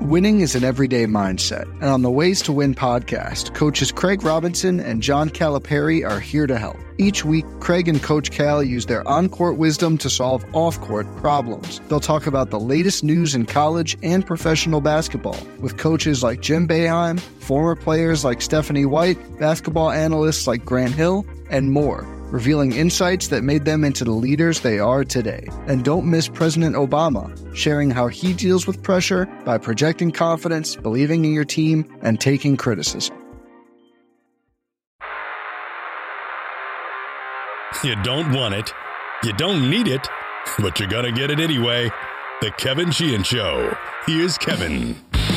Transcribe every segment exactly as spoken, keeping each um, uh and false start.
Winning is an everyday mindset, and on the Ways to Win podcast, coaches Craig Robinson and John Calipari are here to help. Each week, Craig and Coach Cal use their on-court wisdom to solve off-court problems. They'll talk about the latest news in college and professional basketball with coaches like Jim Boeheim, former players like Stephanie White, basketball analysts like Grant Hill, and more, revealing insights that made them into the leaders they are today. And don't miss President Obama, sharing how he deals with pressure by projecting confidence, believing in your team, and taking criticism. You don't want it, you don't need it, but you're gonna get it anyway. The Kevin Sheehan Show. Here's Kevin.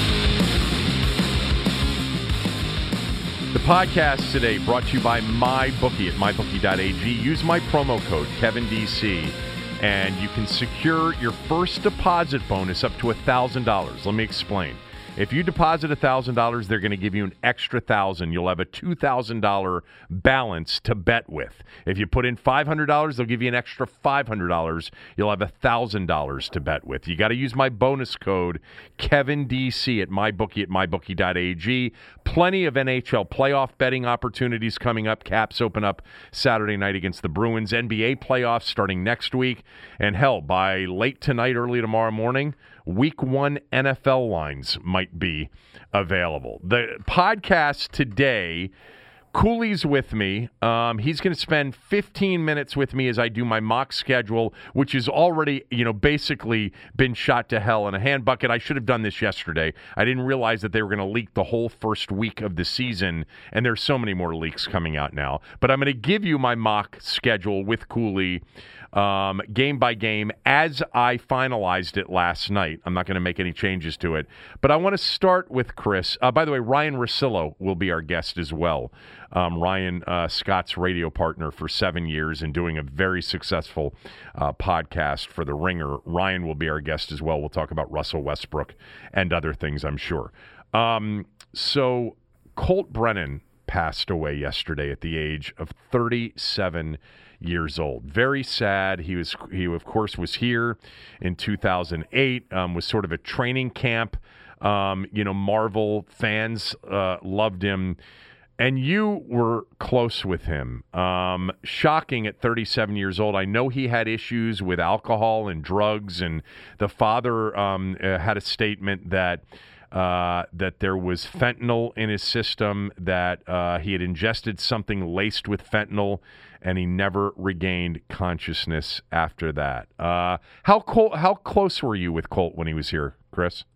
The podcast today brought to you by MyBookie at my bookie dot a g. Use my promo code Kevin D C and you can secure your first deposit bonus up to one thousand dollars. Let me explain. If you deposit one thousand dollars, they're going to give you an extra one thousand dollars. You'll have a two thousand dollars balance to bet with. If you put in five hundred dollars, they'll give you an extra five hundred dollars. You'll have one thousand dollars to bet with. You got to use my bonus code, Kevin D C, at MyBookie at my bookie dot a g. Plenty of N H L playoff betting opportunities coming up. Caps open up Saturday night against the Bruins. N B A playoffs starting next week. And hell, by late tonight, early tomorrow morning, Week one N F L lines might be available. The podcast today, Cooley's with me. Um, he's going to spend fifteen minutes with me as I do my mock schedule, which has already, you know, basically been shot to hell in a hand bucket. I should have done this yesterday. I didn't realize that they were going to leak the whole first week of the season, and there's so many more leaks coming out now. But I'm going to give you my mock schedule with Cooley, um, game by game, as I finalized it last night. I'm not going to make any changes to it. But I want to start with Chris. Uh, by the way, Ryan Russillo will be our guest as well. Um, Ryan, uh, Scott's radio partner for seven years and doing a very successful uh, podcast for The Ringer. Ryan will be our guest as well. We'll talk about Russell Westbrook and other things, I'm sure. Um, so Colt Brennan passed away yesterday at the age of thirty-seven years old. Very sad. He was, he of course was here in two thousand eight, um, was sort of a training camp. Um, you know, Marvel fans uh, loved him. And you were close with him. Um, shocking at thirty-seven years old. I know he had issues with alcohol and drugs, and the father um, uh, had a statement that uh, that there was fentanyl in his system, that uh, he had ingested something laced with fentanyl, and he never regained consciousness after that. Uh, how co- how close were you with Colt when he was here, Chris?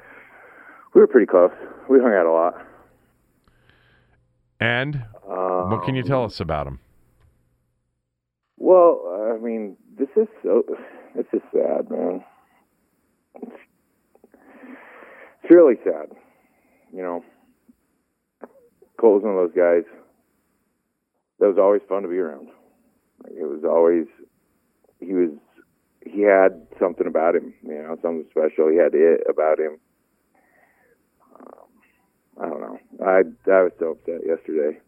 We were pretty close. We hung out a lot. And um, what can you tell us about him? Well, I mean, this is so, this is sad, man. It's, it's really sad. You know, Colt was one of those guys that was always fun to be around. Like, it was always, he was, he had something about him, you know, something special. He had it about him. I don't know. I I was so upset yesterday.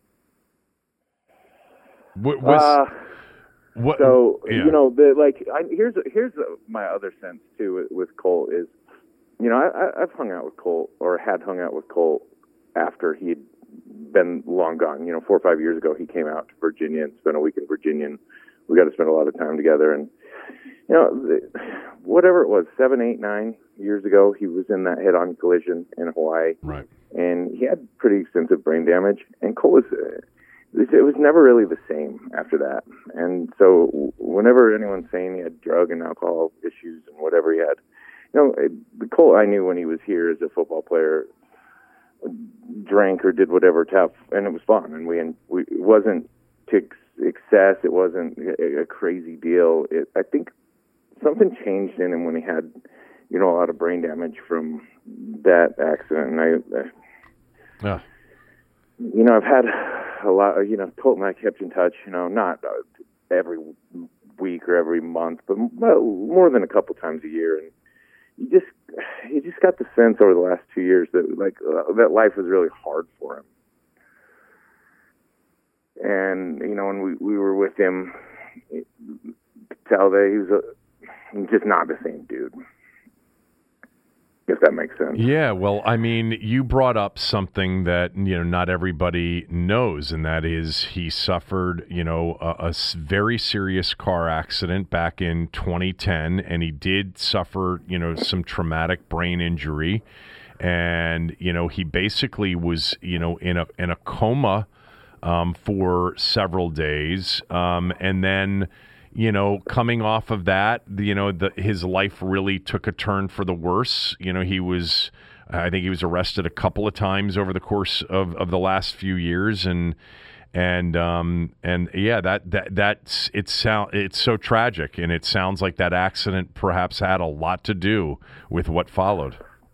What was uh, what? So yeah. you know, the like. I, here's here's my other sense too with, with Colt is, you know, I, I've hung out with Colt or had hung out with Colt after he'd been long gone. You know, four or five years ago, he came out to Virginia and spent a week in Virginia. And we got to spend a lot of time together. And you know, whatever it was, seven, eight, nine years ago, he was in that head-on collision in Hawaii. Right. And he had pretty extensive brain damage. And Cole was, uh, it was never really the same after that. And so whenever anyone's saying he had drug and alcohol issues and whatever he had, you know, the Cole I knew when he was here as a football player drank or did whatever tough, and it was fun. And we, and we it wasn't to excess. It wasn't a, a crazy deal. It, I think something changed in him when he had, you know, a lot of brain damage from that accident. And I, I yeah. you know, I've had a lot, you know, Colt and I kept in touch, you know, not uh, every week or every month, but more than a couple times a year. And you just, you just got the sense over the last two years that, like, uh, that life was really hard for him. And, you know, when we, we were with him, you could tell that he was a, just not the same dude. if that makes sense. Yeah, well, I mean, you brought up something that, you know, not everybody knows, and that is he suffered, you know, a, a very serious car accident back in twenty ten, and he did suffer, you know, some traumatic brain injury, and, you know, he basically was, you know, in a in a coma um, for several days, um, and then, you know, coming off of that, you know, the, his life really took a turn for the worse. You know, he was, I think he was arrested a couple of times over the course of, of the last few years. And, and, um, and yeah, that, that, that's, it's sound, it's so tragic. And it sounds like that accident perhaps had a lot to do with what followed.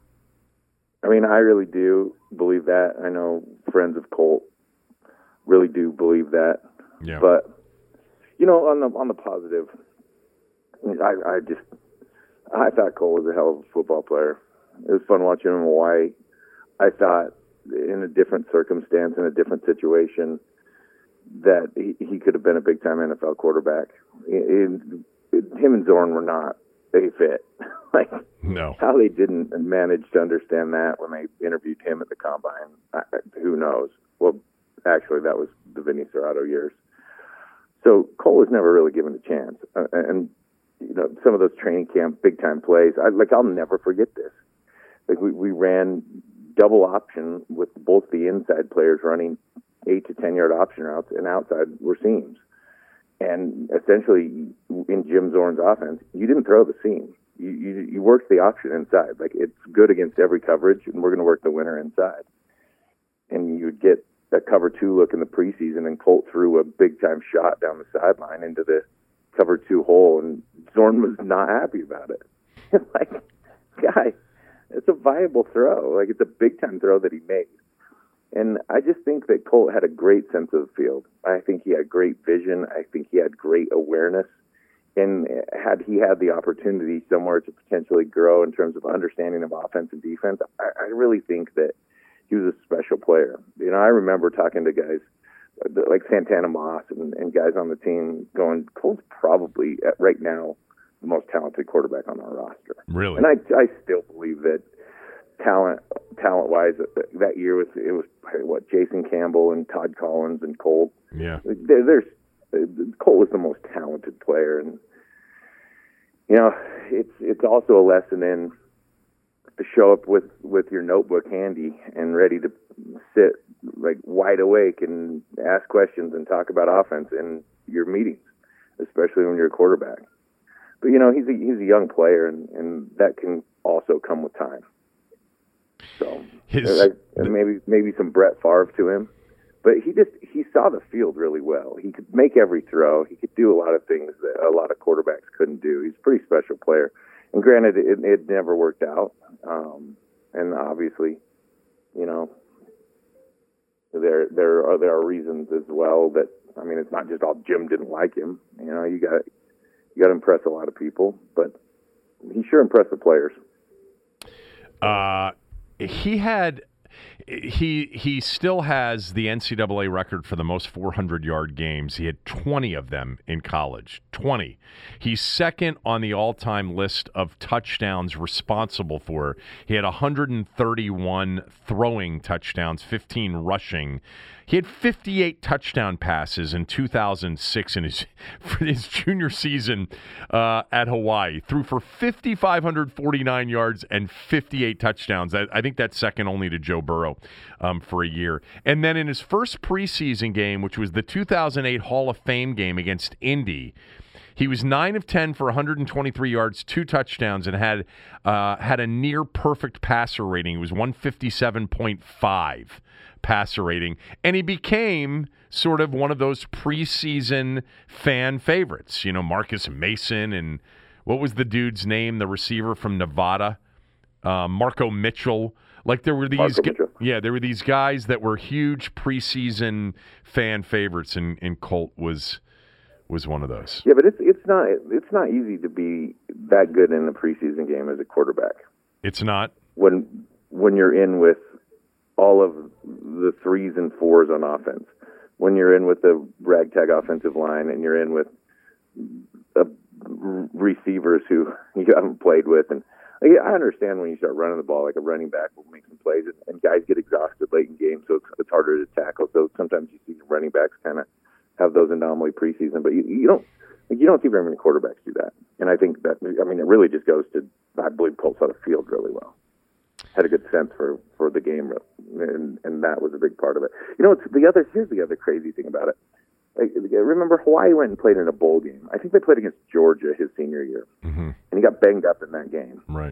I mean, I really do believe that. I know friends of Colt really do believe that. Yeah. But, you know, on the on the positive, I, I just I thought Cole was a hell of a football player. It was fun watching him in Hawaii. I thought in a different circumstance, in a different situation, that he, he could have been a big time N F L quarterback. In, in, him and Zorn were not a fit. Like no, how they didn't manage to understand that when they interviewed him at the combine, I, who knows? Well, actually, that was the Vinny Serrato years. So Cole was never really given a chance, uh, and you know some of those training camp big time plays. I, like I'll never forget this. Like we, we ran double option with both the inside players running eight to ten yard option routes, and outside were seams. And essentially, in Jim Zorn's offense, you didn't throw the seam. You you, you worked the option inside. Like it's good against every coverage, and we're going to work the winner inside. And you would get a cover two look in the preseason, and Colt threw a big time shot down the sideline into the cover two hole, and Zorn was not happy about it. Like, guy, it's a viable throw. Like, it's a big time throw that he made. And I just think that Colt had a great sense of the field. I think he had great vision. I think he had great awareness. And had he had the opportunity somewhere to potentially grow in terms of understanding of offense and defense, I, I really think that he was a special player. You know, I remember talking to guys like Santana Moss and, and guys on the team going, Colt's probably, at, right now, the most talented quarterback on our roster. Really? And I, I still believe that talent, talent-wise, that year was it was what Jason Campbell and Todd Collins and Colt. Yeah. There, there's Colt was the most talented player, and you know, it's it's also a lesson in to show up with, with your notebook handy and ready to sit like wide awake and ask questions and talk about offense in your meetings, especially when you're a quarterback. But you know, he's a he's a young player, and, and that can also come with time. So His, like, maybe maybe some Brett Favre to him, but he just he saw the field really well. He could make every throw. He could do a lot of things that a lot of quarterbacks couldn't do. He's a pretty special player. And granted, it, it never worked out. Um, and obviously, you know, there there are there are reasons as well that I mean, it's not just all Jim didn't like him. You know, you got you got to impress a lot of people, but he sure impressed the players. Uh, he had. He he still has the N C double A record for the most four hundred yard games. He had twenty of them in college. twenty. He's second on the all-time list of touchdowns responsible for. He had one hundred thirty-one throwing touchdowns, fifteen rushing. He had fifty-eight touchdown passes in two thousand six in his for his junior season uh, at Hawaii. Threw for five thousand five hundred forty-nine yards and fifty-eight touchdowns. I, I think that's second only to Joe Burrow um, for a year. And then in his first preseason game, which was the two thousand eight Hall of Fame game against Indy, he was nine of ten for one hundred twenty-three yards, two touchdowns, and had uh, had a near perfect passer rating. It was one fifty-seven point five passer rating, and he became sort of one of those preseason fan favorites. You know, Marcus Mason and what was the dude's name, the receiver from Nevada, uh, Marco Mitchell. Like there were these, gu- yeah, there were these guys that were huge preseason fan favorites, and, and Colt was was one of those. Yeah, but it's it's not it's not easy to be that good in a preseason game as a quarterback. It's not when when you're in with all of the threes and fours on offense. When you're in with the ragtag offensive line, and you're in with uh, receivers who you haven't played with, and I, I understand when you start running the ball, like a running back will make some plays, and, and guys get exhausted late in games, so it's, it's harder to tackle. So sometimes you see running backs kind of have those anomaly preseason, but you, you don't like, you don't see very many quarterbacks do that. And I think that, I mean, it really just goes to, I believe, Colt saw the field really well. Had a good sense for, for the game, and, and that was a big part of it. You know, it's the other, here's the other crazy thing about it. Like, remember, Hawaii went and played in a bowl game. I think they played against Georgia his senior year, mm-hmm. and he got banged up in that game. Right.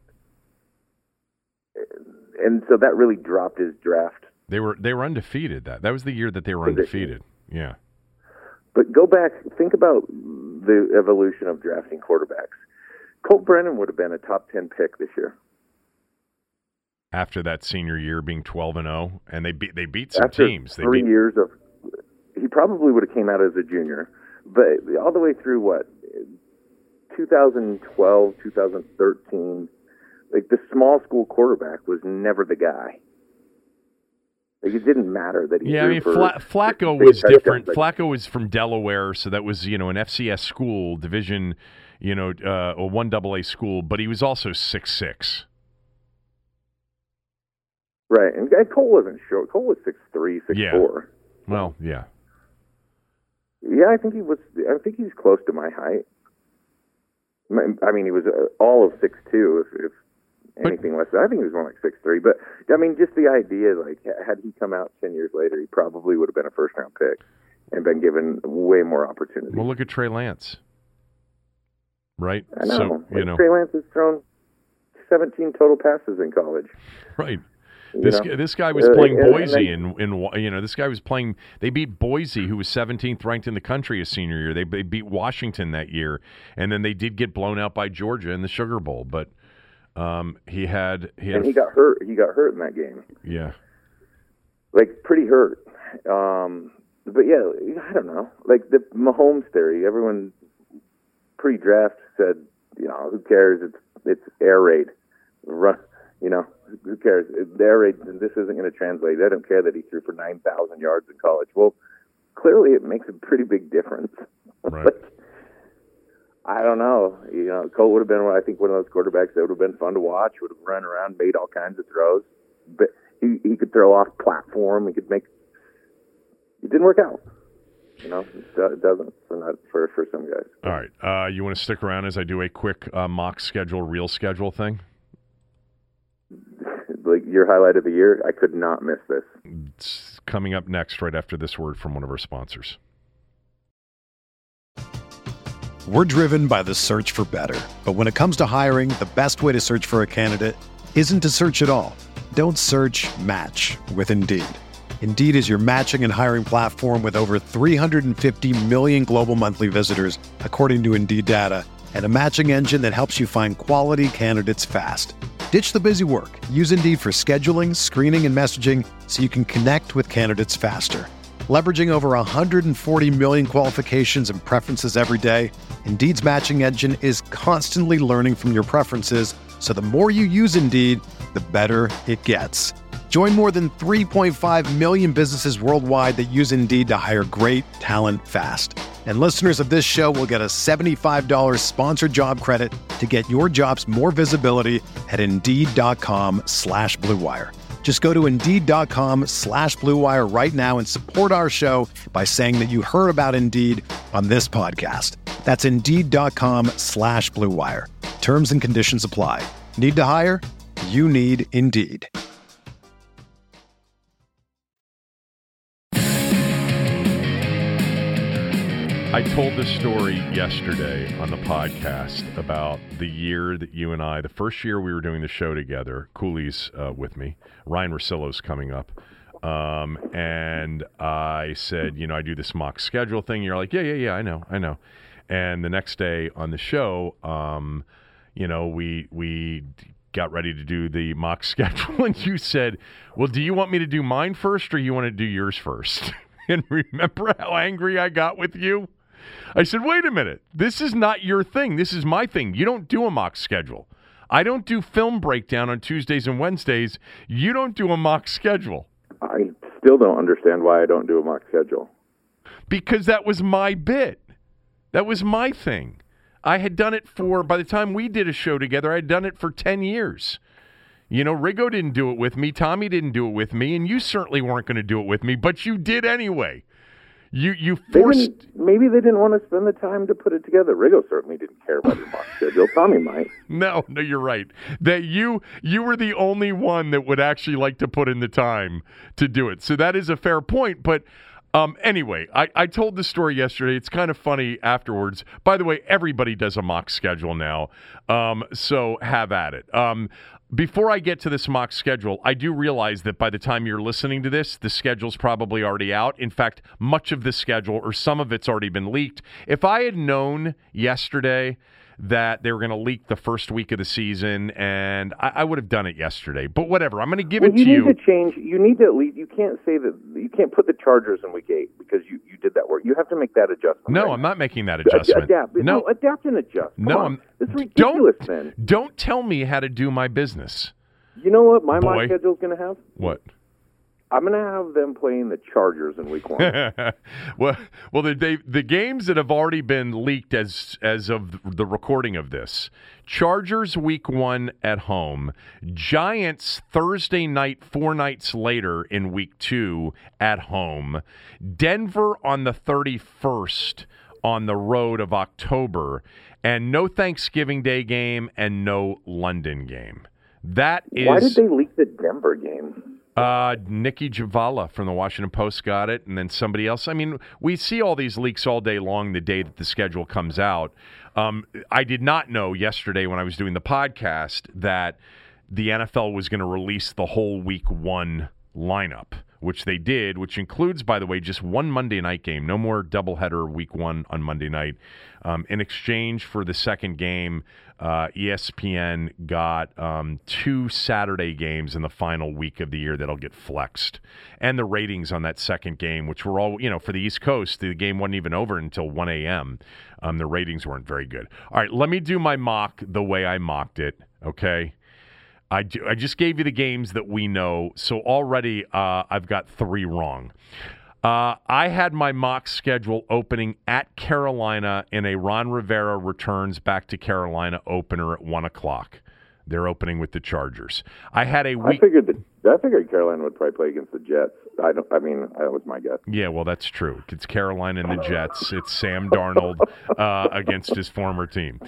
And so that really dropped his draft. They were they were undefeated. That that was the year that they were undefeated. Yeah. But go back, think about the evolution of drafting quarterbacks. Colt Brennan would have been a top ten pick this year. After that senior year being twelve and oh, and they beat they beat some After teams. They three beat... years of, he probably would have came out as a junior, but all the way through what, twenty twelve, twenty thirteen, like the small school quarterback was never the guy. Like it didn't matter that he. Yeah, I mean, for, Fla- Flacco was different. Like, Flacco was from Delaware, so that was you know an F C S school division, you know, uh, a one double A school, but he was also six six. Right, and Cole wasn't short. Cole was six three, six yeah. four. Well, yeah. Yeah, I think he was. I think he's close to my height. I mean, he was all of six two, if, if anything but, less. I think he was more like six three. But I mean, just the idea, like, had he come out ten years later, he probably would have been a first round pick and been given way more opportunity. Well, look at Trey Lance, right? I know. So, you like know, Trey Lance has thrown seventeen total passes in college. Right. This you know? this guy was playing uh, Boise, and, and, and, and you know this guy was playing. They beat Boise, who was seventeenth ranked in the country his senior year. They, they beat Washington that year, and then they did get blown out by Georgia in the Sugar Bowl. But um, he had he had and he got hurt. He got hurt in that game. Yeah, like pretty hurt. Um, but yeah, I don't know. Like the Mahomes theory, everyone pre-draft said, you know, who cares? It's it's air raid, run. You know, who cares? Their age, this isn't going to translate. They don't care that he threw for nine thousand yards in college. Well, clearly it makes a pretty big difference. Right. Like, I don't know. You know, Cole would have been, I think, one of those quarterbacks that would have been fun to watch, would have run around, made all kinds of throws. But he, he could throw off platform. He could make – it didn't work out. You know, it doesn't for, not, for, for some guys. All right. Uh, you want to stick around as I do a quick uh, mock schedule, real schedule thing? Like your highlight of the year, I could not miss this. It's coming up next, right after this word from one of our sponsors. We're driven by the search for better. But when it comes to hiring, the best way to search for a candidate isn't to search at all. Don't search, match with Indeed. Indeed is your matching and hiring platform with over three hundred fifty million global monthly visitors, according to Indeed data, and a matching engine that helps you find quality candidates fast. Ditch the busy work. Use Indeed for scheduling, screening, and messaging so you can connect with candidates faster. Leveraging over one hundred forty million qualifications and preferences every day, Indeed's matching engine is constantly learning from your preferences, so the more you use Indeed, the better it gets. Join more than three point five million businesses worldwide that use Indeed to hire great talent fast. And listeners of this show will get a seventy-five dollars sponsored job credit to get your jobs more visibility at Indeed.com slash Blue Wire. Just go to Indeed.com slash Blue Wire right now and support our show by saying that you heard about Indeed on this podcast. That's Indeed.com slash Blue Wire. Terms and conditions apply. Need to hire? You need Indeed. I told this story yesterday on the podcast about the year that you and I, the first year we were doing the show together, Cooley's uh, with me, Ryan Russillo's coming up, um, and I said, you know, I do this mock schedule thing. You're like, yeah, yeah, yeah, I know, I know. And the next day on the show, um, you know, we we got ready to do the mock schedule, and you said, well, do you want me to do mine first or you want to do yours first? And remember how angry I got with you? I said, wait a minute. This is not your thing. This is my thing. You don't do a mock schedule. I don't do film breakdown on Tuesdays and Wednesdays. You don't do a mock schedule. I still don't understand why I don't do a mock schedule. Because that was my bit. That was my thing. I had done it for, by the time we did a show together, I had done it for ten years. You know, Riggo didn't do it with me. Tommy didn't do it with me. And you certainly weren't going to do it with me, but you did anyway. You you forced. They maybe they didn't want to spend the time to put it together. Riggo certainly didn't care about your mock schedule. Tommy might. No, no, you're right. That you you were the only one that would actually like to put in the time to do it. So that is a fair point. But um, anyway, I, I told the story yesterday. It's kind of funny afterwards. By the way, everybody does a mock schedule now. Um, so have at it. Um, Before I get to this mock schedule, I do realize that by the time you're listening to this, the schedule's probably already out. In fact, much of the schedule or some of it's already been leaked. If I had known yesterday that they were going to leak the first week of the season, and I, I would have done it yesterday. But whatever, I'm going to give well, it to you. You need to change. You need to at least. You can't say that. You can't put the Chargers in week eight because you, you did that work. You have to make that adjustment. No, right I'm now. not making that adjustment. Adapt. No. no, adapt and adjust. Come no, on. I'm. It's ridiculous. Don't then. don't tell me how to do my business. You know what my Boy. mock schedule's going to have? What? I'm going to have them playing the Chargers in week one. well, well, the they, the games that have already been leaked as as of the recording of this: Chargers week one at home, Giants Thursday night, four nights later in week two at home, Denver on the thirty-first on the road of October, and no Thanksgiving Day game and no London game. That is. Why did they leak the Denver game? Uh, Nikki Javala from the Washington Post got it, and then somebody else. I mean, we see all these leaks all day long the day that the schedule comes out. Um, I did not know yesterday when I was doing the podcast that the N F L was going to release the whole week one lineup, which they did, which includes, by the way, just one Monday night game. No more doubleheader week one on Monday night. Um, in exchange for the second game, uh, E S P N got um, two Saturday games in the final week of the year that'll get flexed. And the ratings on that second game, which were all, you know, for the East Coast, the game wasn't even over until one a.m. Um, the ratings weren't very good. All right, let me do my mock the way I mocked it, okay? I, do, I just gave you the games that we know, so already uh, I've got three wrong. Uh, I had my mock schedule opening at Carolina in a Ron Rivera returns back to Carolina opener at one o'clock. They're opening with the Chargers. I had a week. I figured that. I figured Carolina would probably play against the Jets. I don't. I mean, that was my guess. Yeah, well, that's true. It's Carolina and the Jets. It's Sam Darnold uh, against his former team.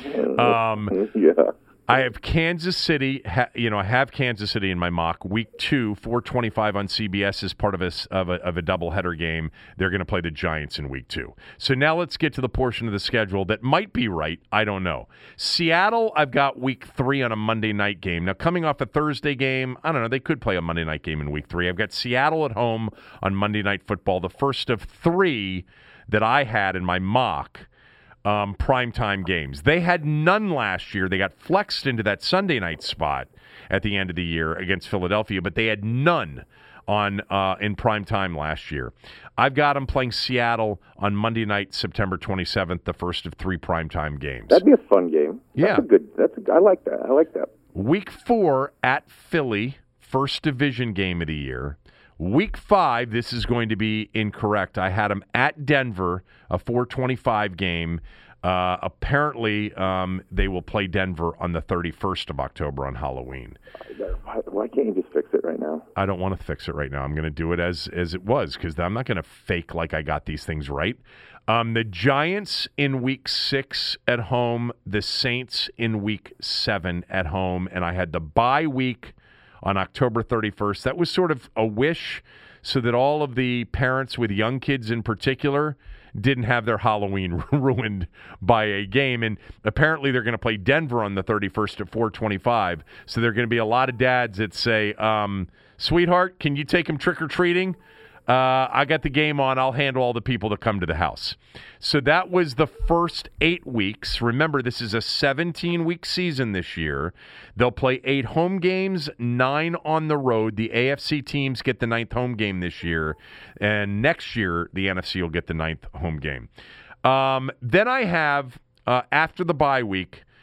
Um, yeah. I have Kansas City. Ha, you know, I have Kansas City in my mock. Week two, four twenty-five on C B S as part of a of a, of a doubleheader game. They're going to play the Giants in week two. So now let's get to the portion of the schedule that might be right. I don't know. Seattle, I've got week three on a Monday night game. Now coming off a Thursday game, I don't know. They could play a Monday night game in week three. I've got Seattle at home on Monday Night Football. The first of three that I had in my mock. Um, primetime games. They had none last year. They got flexed into that Sunday night spot at the end of the year against Philadelphia, but they had none on uh, in primetime last year. I've got them playing Seattle on Monday night, September twenty-seventh, the first of three primetime games. That'd be a fun game. That's Yeah. a good. That's a, I like that. I like that. Week four at Philly, first division game of the year. Week five, this is going to be incorrect. I had them at Denver, a four twenty-five game. Uh, apparently, um, they will play Denver on the thirty-first of October on Halloween. Why, why can't you just fix it right now? I don't want to fix it right now. I'm going to do it as as it was because I'm not going to fake like I got these things right. Um, the Giants in week six at home, the Saints in week seven at home, and I had the bye week on October thirty-first. That was sort of a wish so that all of the parents with young kids in particular didn't have their Halloween ruined by a game. And apparently they're going to play Denver on the thirty-first at four twenty-five. So there are going to be a lot of dads that say, um, sweetheart, can you take him trick-or-treating? Uh, I got the game on. I'll handle all the people that come to the house. So that was the first eight weeks. Remember, this is a seventeen-week season this year. They'll play eight home games, nine on the road. The A F C teams get the ninth home game this year. And next year, the N F C will get the ninth home game. Um, then I have, uh, after the bye week,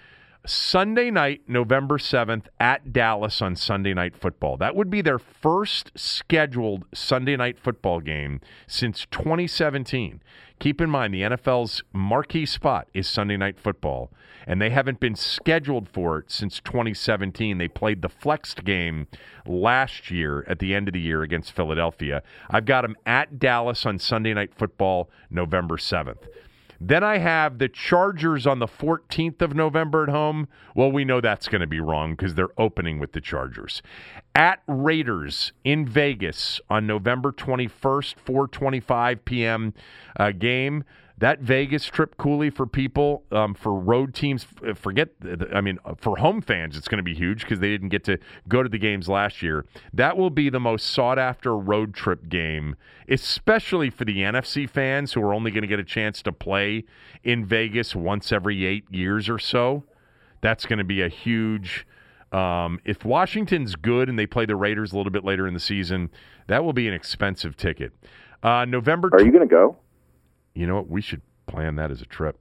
Sunday night, November seventh, at Dallas on Sunday Night Football. That would be their first scheduled Sunday Night Football game since twenty seventeen. Keep in mind, the N F L's marquee spot is Sunday Night Football, and they haven't been scheduled for it since twenty seventeen. They played the flexed game last year at the end of the year against Philadelphia. I've got them at Dallas on Sunday Night Football, November seventh. Then I have the Chargers on the fourteenth of November at home. Well, we know that's going to be wrong because they're opening with the Chargers. At Raiders in Vegas on November twenty-first, four twenty-five p.m. Uh, game. That Vegas trip, Cooley, for people, um, for road teams, forget, I mean, for home fans, it's going to be huge because they didn't get to go to the games last year. That will be the most sought-after road trip game, especially for the N F C fans who are only going to get a chance to play in Vegas once every eight years or so. That's going to be a huge um, – if Washington's good and they play the Raiders a little bit later in the season, that will be an expensive ticket. Uh, November. Are you going to go? You know what? We should plan that as a trip.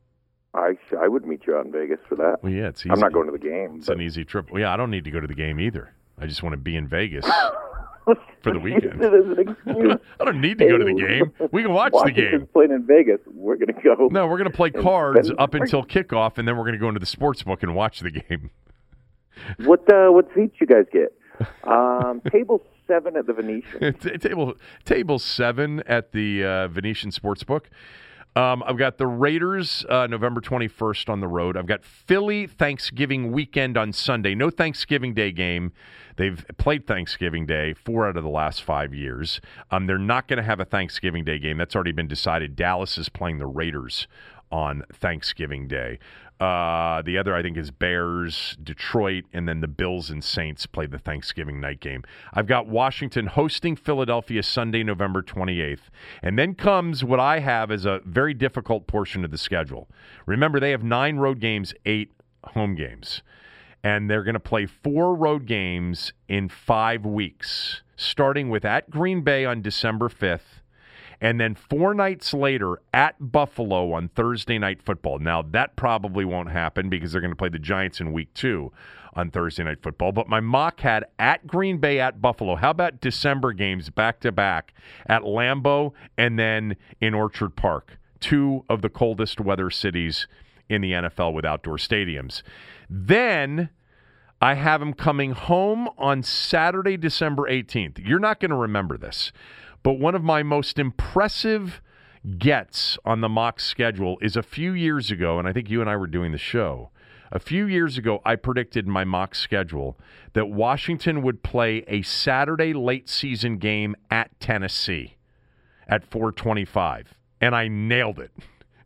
I I would meet you out in Vegas for that. Well, yeah, it's easy. I'm not going to the game. It's but... an easy trip. Well, yeah, I don't need to go to the game either. I just want to be in Vegas for the weekend. It is an excuse. I don't need to go to the game. We can watch the game. Playing in Vegas. We're going to go. No, we're going to play cards up until kickoff, and then we're going to go into the sports book and watch the game. What uh, what seats you guys get? Um, table seven at the Venetian. table table seven at the uh, Venetian Sportsbook. Um, I've got the Raiders uh, November twenty-first on the road. I've got Philly Thanksgiving weekend on Sunday. No Thanksgiving Day game. They've played Thanksgiving Day four out of the last five years. Um, they're not going to have a Thanksgiving Day game. That's already been decided. Dallas is playing the Raiders on Thanksgiving Day. Uh, the other, I think, is Bears, Detroit, and then the Bills and Saints play the Thanksgiving night game. I've got Washington hosting Philadelphia Sunday, November twenty-eighth. And then comes what I have as a very difficult portion of the schedule. Remember, they have nine road games, eight home games. And they're going to play four road games in five weeks, starting with at Green Bay on December fifth. And then four nights later at Buffalo on Thursday Night Football. Now, that probably won't happen because they're going to play the Giants in week two on Thursday Night Football. But my mock had at Green Bay, at Buffalo. How about December games back-to-back at Lambeau and then in Orchard Park, two of the coldest weather cities in the N F L with outdoor stadiums. Then I have them coming home on Saturday, December eighteenth. You're not going to remember this. But one of my most impressive gets on the mock schedule is a few years ago, and I think you and I were doing the show. A few years ago, I predicted in my mock schedule that Washington would play a Saturday late season game at Tennessee at four twenty-five, and I nailed it.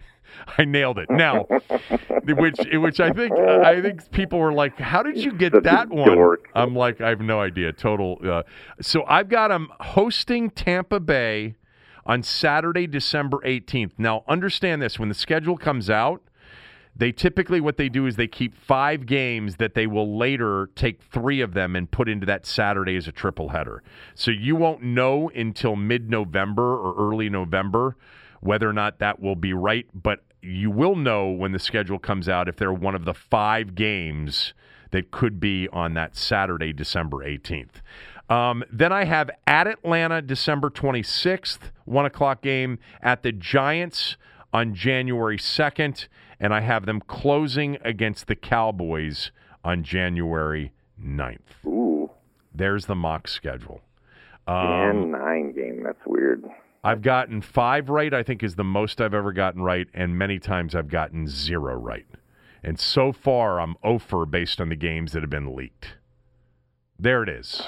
I nailed it. Now, which which I think I think people were like, "How did you get That's that one?" dork. I'm like, I have no idea. Total. Uh, so I've got them hosting Tampa Bay on Saturday, December eighteenth. Now, understand this: when the schedule comes out, they typically what they do is they keep five games that they will later take three of them and put into that Saturday as a triple header. So you won't know until mid-November or early November whether or not that will be right, but you will know when the schedule comes out if they're one of the five games that could be on that Saturday, December eighteenth. Um, then I have at Atlanta, December twenty-sixth, one o'clock game, at the Giants on January second, and I have them closing against the Cowboys on January ninth. Ooh. There's the mock schedule. Um, and nine game, that's weird. I've gotten five right, I think is the most I've ever gotten right, and many times I've gotten zero right. And so far, I'm oh for based on the games that have been leaked. There it is.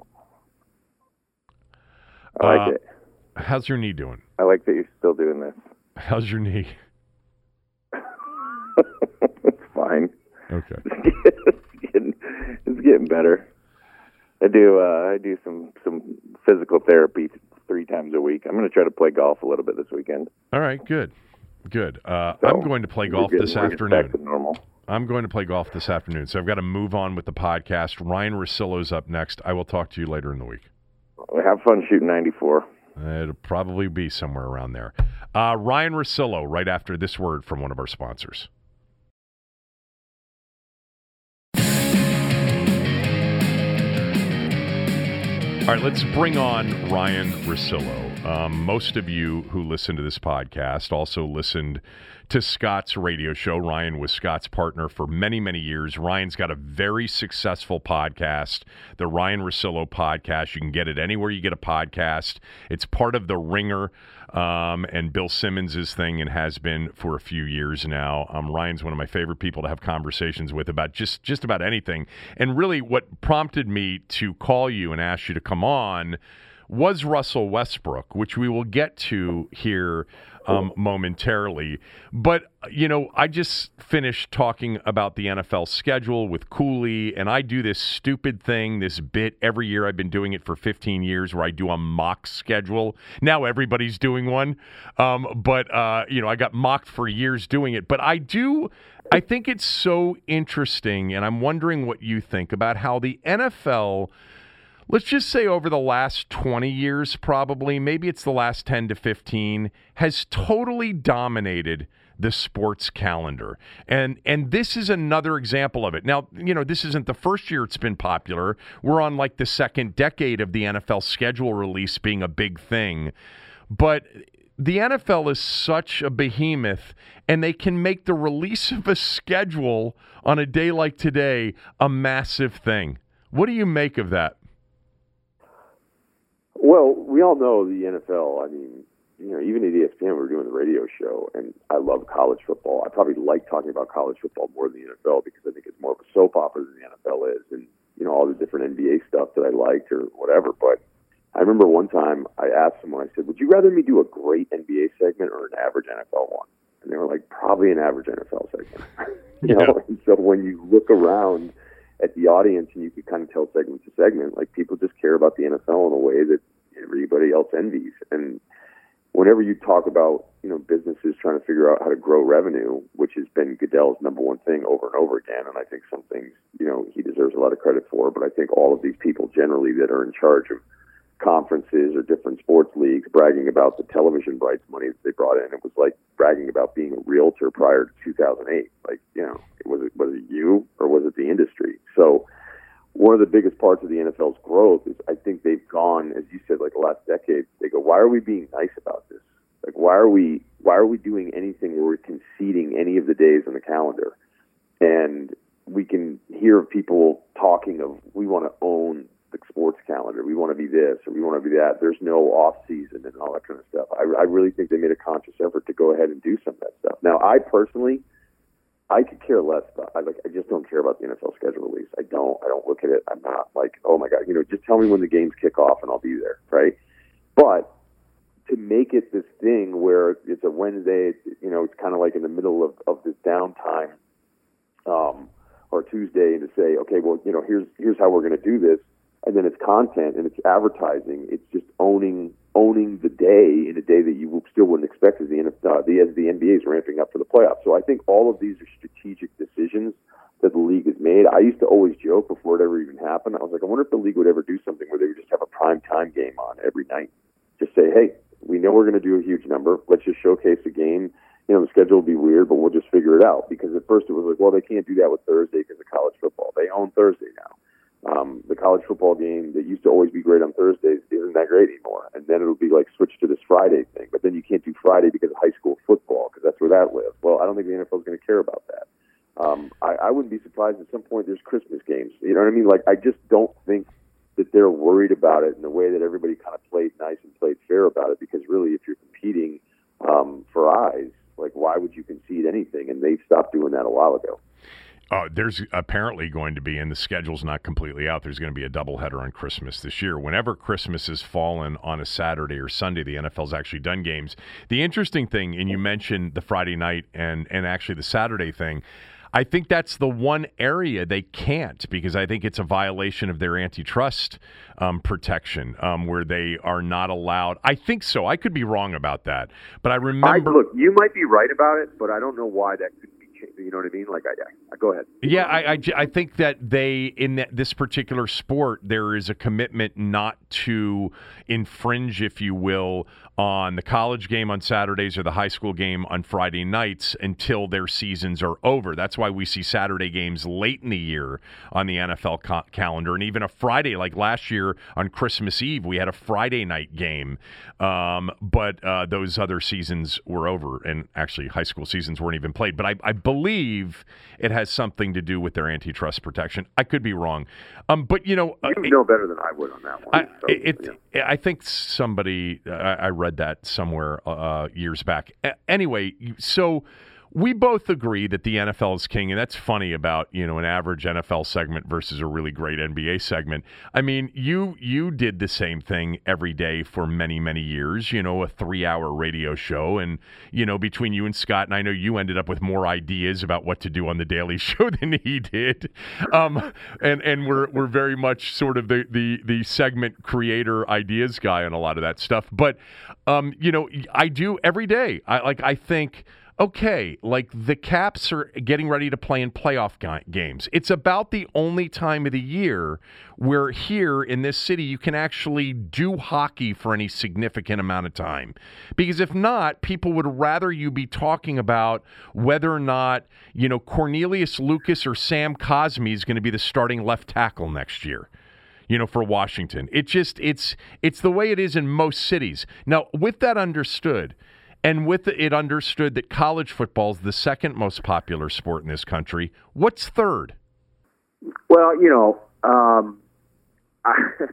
I like uh, it. How's your knee doing? I like that you're still doing this. How's your knee? It's fine. Okay. It's getting, it's getting better. I do uh, I do some, some physical therapy three times a week. I'm going to try to play golf a little bit this weekend. All right, good. Good. Uh, So, I'm going to play golf getting- this we're getting back afternoon. to normal. I'm going to play golf this afternoon, so I've got to move on with the podcast. Ryan Russillo's up next. I will talk to you later in the week. Have fun shooting ninety-four. It'll probably be somewhere around there. Uh, Ryan Russillo, right after this word from one of our sponsors. All right, let's bring on Ryan Russillo. Um, most of you who listen to this podcast also listened to Scott's radio show. Ryan was Scott's partner for many, many years. Ryan's got a very successful podcast, the Ryan Russillo podcast. You can get it anywhere you get a podcast. It's part of The Ringer um, and Bill Simmons' thing and has been for a few years now. Um, Ryan's one of my favorite people to have conversations with about just, just about anything. And really what prompted me to call you and ask you to come on was Russell Westbrook, which we will get to here um, momentarily. But, you know, I just finished talking about the N F L schedule with Cooley, and I do this stupid thing, this bit every year. I've been doing it for fifteen years where I do a mock schedule. Now everybody's doing one. Um, but, uh, you know, I got mocked for years doing it. But I do, I think it's so interesting, and I'm wondering what you think about how the N F L, let's just say over the last twenty years probably, maybe it's the last ten to fifteen, has totally dominated the sports calendar. And and this is another example of it. Now, you know, this isn't the first year it's been popular. We're on like the second decade of the N F L schedule release being a big thing. But the N F L is such a behemoth, and they can make the release of a schedule on a day like today a massive thing. What do you make of that? Well, we all know the N F L. I mean, you know, even at E S P N, we were doing the radio show, and I love college football. I probably like talking about college football more than the N F L because I think it's more of a soap opera than the N F L is, and, you know, all the different N B A stuff that I liked or whatever. But I remember one time I asked someone, I said, would you rather me do a great N B A segment or an average N F L one? And they were like, probably an average N F L segment. you yeah. know, and so when you look around at the audience and you can kind of tell segment to segment, like, people just care about the N F L in a way that everybody else envies. And whenever you talk about, you know, businesses trying to figure out how to grow revenue, which has been Goodell's number one thing over and over again, and I think some things, you know, he deserves a lot of credit for, but I think all of these people generally that are in charge of conferences or different sports leagues bragging about the television rights money that they brought in, it was like bragging about being a realtor prior to two thousand eight. Like, you know, was it, was it you or was it the industry? So one of the biggest parts of the N F L's growth is I think they've gone, as you said, like the last decade, they go, why are we being nice about this? Like, why are we why are we doing anything where we're conceding any of the days on the calendar? And we can hear people talking of, we want to own the sports calendar. We want to be this or we want to be that. There's no off season and all that kind of stuff. I, I really think they made a conscious effort to go ahead and do some of that stuff. Now, I personally, I could care less about. I like. I just don't care about the N F L schedule release. I don't. I don't look at it. I'm not like, oh my god, you know, just tell me when the games kick off and I'll be there, right? But to make it this thing where it's a Wednesday, you know, it's kind of like in the middle of, of this downtime, um, or Tuesday, and to say, okay, well, you know, here's here's how we're going to do this, and then it's content and it's advertising. It's just owning owning the day in a day that you still wouldn't expect as the N F L, the, as the N B A is ramping up for the playoffs. So I think all of these are strategic decisions that the league has made. I used to always joke before it ever even happened. I was like, I wonder if the league would ever do something where they would just have a prime time game on every night. Just say, hey, we know we're going to do a huge number. Let's just showcase a game. You know, the schedule will be weird, but we'll just figure it out. Because at first it was like, well, they can't do that with Thursday because of college football. They own Thursday now. Um, the college football game that used to always be great on Thursdays isn't that great anymore. And then it'll be like switched to this Friday thing. But then you can't do Friday because of high school football because that's where that lives. Well, I don't think the N F L is going to care about that. Um, I, I wouldn't be surprised at some point there's Christmas games. You know what I mean? Like, I just don't think that they're worried about it in the way that everybody kind of played nice and played fair about it. Because really, if you're competing um, for eyes, like, why would you concede anything? And they've stopped doing that a while ago. Uh, there's apparently going to be, and the schedule's not completely out, there's going to be a doubleheader on Christmas this year. Whenever Christmas has fallen on a Saturday or Sunday, the N F L's actually done games. The interesting thing, and you mentioned the Friday night and, and actually the Saturday thing, I think that's the one area they can't, because I think it's a violation of their antitrust um, protection, um, where they are not allowed. I think so. I could be wrong about that, but I remember. I, look, you might be right about it, but I don't know why that couldn't be changed. You know what I mean? Like, I, I go ahead. Yeah, I, I, I think that they, in that, this particular sport, there is a commitment not to infringe, if you will, on the college game on Saturdays or the high school game on Friday nights until their seasons are over. That's why we see Saturday games late in the year on the N F L co- calendar, and even a Friday, like last year on Christmas Eve, we had a Friday night game, um, but uh, those other seasons were over, and actually high school seasons weren't even played. But I, I believe it has something to do with their antitrust protection. I could be wrong. Um, but, you know... You uh, know better than I would on that one. I, so, it, yeah. I think somebody... Uh, I read that somewhere uh, years back. A- anyway, so... We both agree that the N F L is king, and that's funny about, you know, an average N F L segment versus a really great N B A segment. I mean, you you did the same thing every day for many, many years, you know, a three-hour radio show. And, you know, between you and Scott, and I know you ended up with more ideas about what to do on The Daily Show than he did. Um, and and we're we're very much sort of the, the, the segment creator ideas guy on a lot of that stuff. But, um, you know, I do every day. I like I think... Okay, like the Caps are getting ready to play in playoff ga- games. It's about the only time of the year where here in this city you can actually do hockey for any significant amount of time. Because if not, people would rather you be talking about whether or not, you know, Cornelius Lucas or Sam Cosmi is going to be the starting left tackle next year. You know, for Washington. It just, it's it's the way it is in most cities. Now, with that understood, and with it understood that college football is the second most popular sport in this country, what's third? Well, you know, um, I,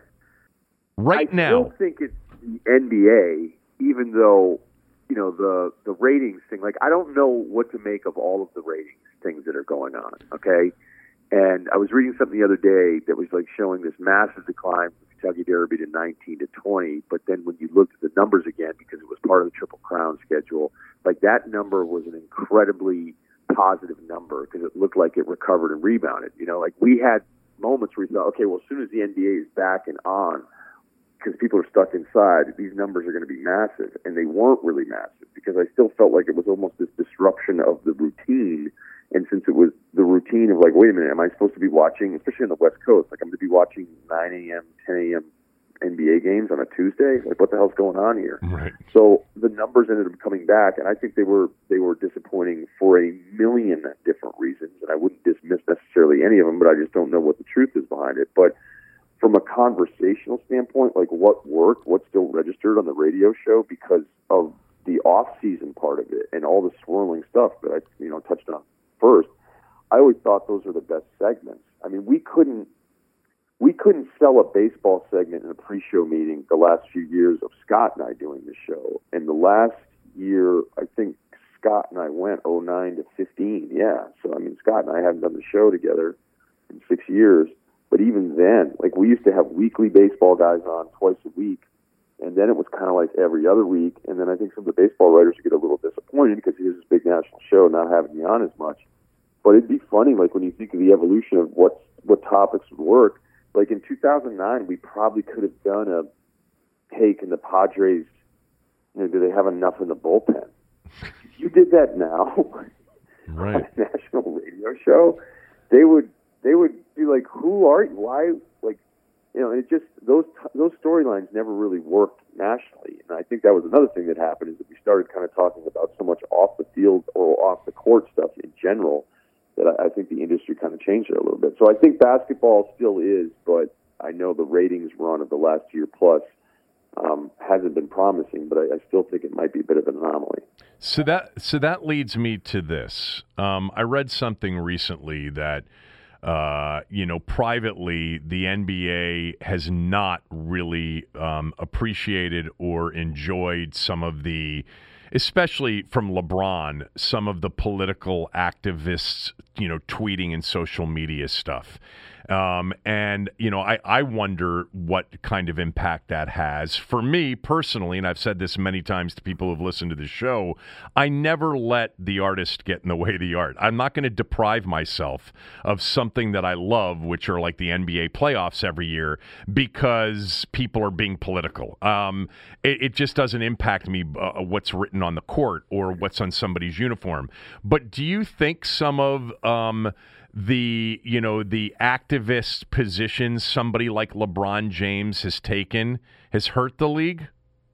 right I now, still think it's the N B A, even though, you know, the, the ratings thing. Like, I don't know what to make of all of the ratings things that are going on, okay? And I was reading something the other day that was, like, showing this massive decline from Kentucky Derby to nineteen to twenty, but then when you looked at the numbers again, because it was part of the Triple Crown schedule, like that number was an incredibly positive number because it looked like it recovered and rebounded. You know, like we had moments where we thought, okay, well, as soon as the N B A is back and on, because people are stuck inside, these numbers are going to be massive, and they weren't really massive because I still felt like it was almost this disruption of the routine. And since it was the routine of like, wait a minute, am I supposed to be watching, especially on the West Coast, like I'm going to be watching nine a.m., ten a.m. N B A games on a Tuesday? Like, what the hell's going on here? Right. So the numbers ended up coming back, and I think they were they were disappointing for a million different reasons, and I wouldn't dismiss necessarily any of them, but I just don't know what the truth is behind it. But from a conversational standpoint, like what worked, what still registered on the radio show because of the off-season part of it and all the swirling stuff that I you know touched on first, I always thought those were the best segments. I mean, we couldn't we couldn't sell a baseball segment in a pre-show meeting the last few years of Scott and I doing the show. And the last year, I think Scott and I went oh nine to fifteen. Yeah, so I mean, Scott and I haven't done the show together in six years. But even then, like we used to have weekly baseball guys on twice a week. And then it was kind of like every other week. And then I think some of the baseball writers would get a little disappointed because here's this big national show not having me on as much. But it'd be funny, like when you think of the evolution of what what topics would work. Like in two thousand nine, we probably could have done a take in the Padres. You know, do they have enough in the bullpen? If you did that now right. on a national radio show, they would they would be like, "Who are you? Why?" Like, you know, and it just those those storylines never really worked nationally. And I think that was another thing that happened is that we started kind of talking about so much off the field or off the court stuff in general that I, I think the industry kind of changed it a little bit. So I think basketball still is, but I know the ratings run of the last year plus um, hasn't been promising, but I, I still think it might be a bit of an anomaly. So that so that leads me to this. Um, I read something recently that Uh, you know, privately, the N B A has not really um, appreciated or enjoyed some of the, especially from LeBron, some of the political activists, you know, tweeting and social media stuff. Um, and, you know, I, I wonder what kind of impact that has. For me personally, and I've said this many times to people who've listened to the show, I never let the artist get in the way of the art. I'm not going to deprive myself of something that I love, which are like the N B A playoffs every year, because people are being political. Um, it, it just doesn't impact me uh, what's written on the court or what's on somebody's uniform. But do you think some of um, the, you know, the activist positions somebody like LeBron James has taken has hurt the league?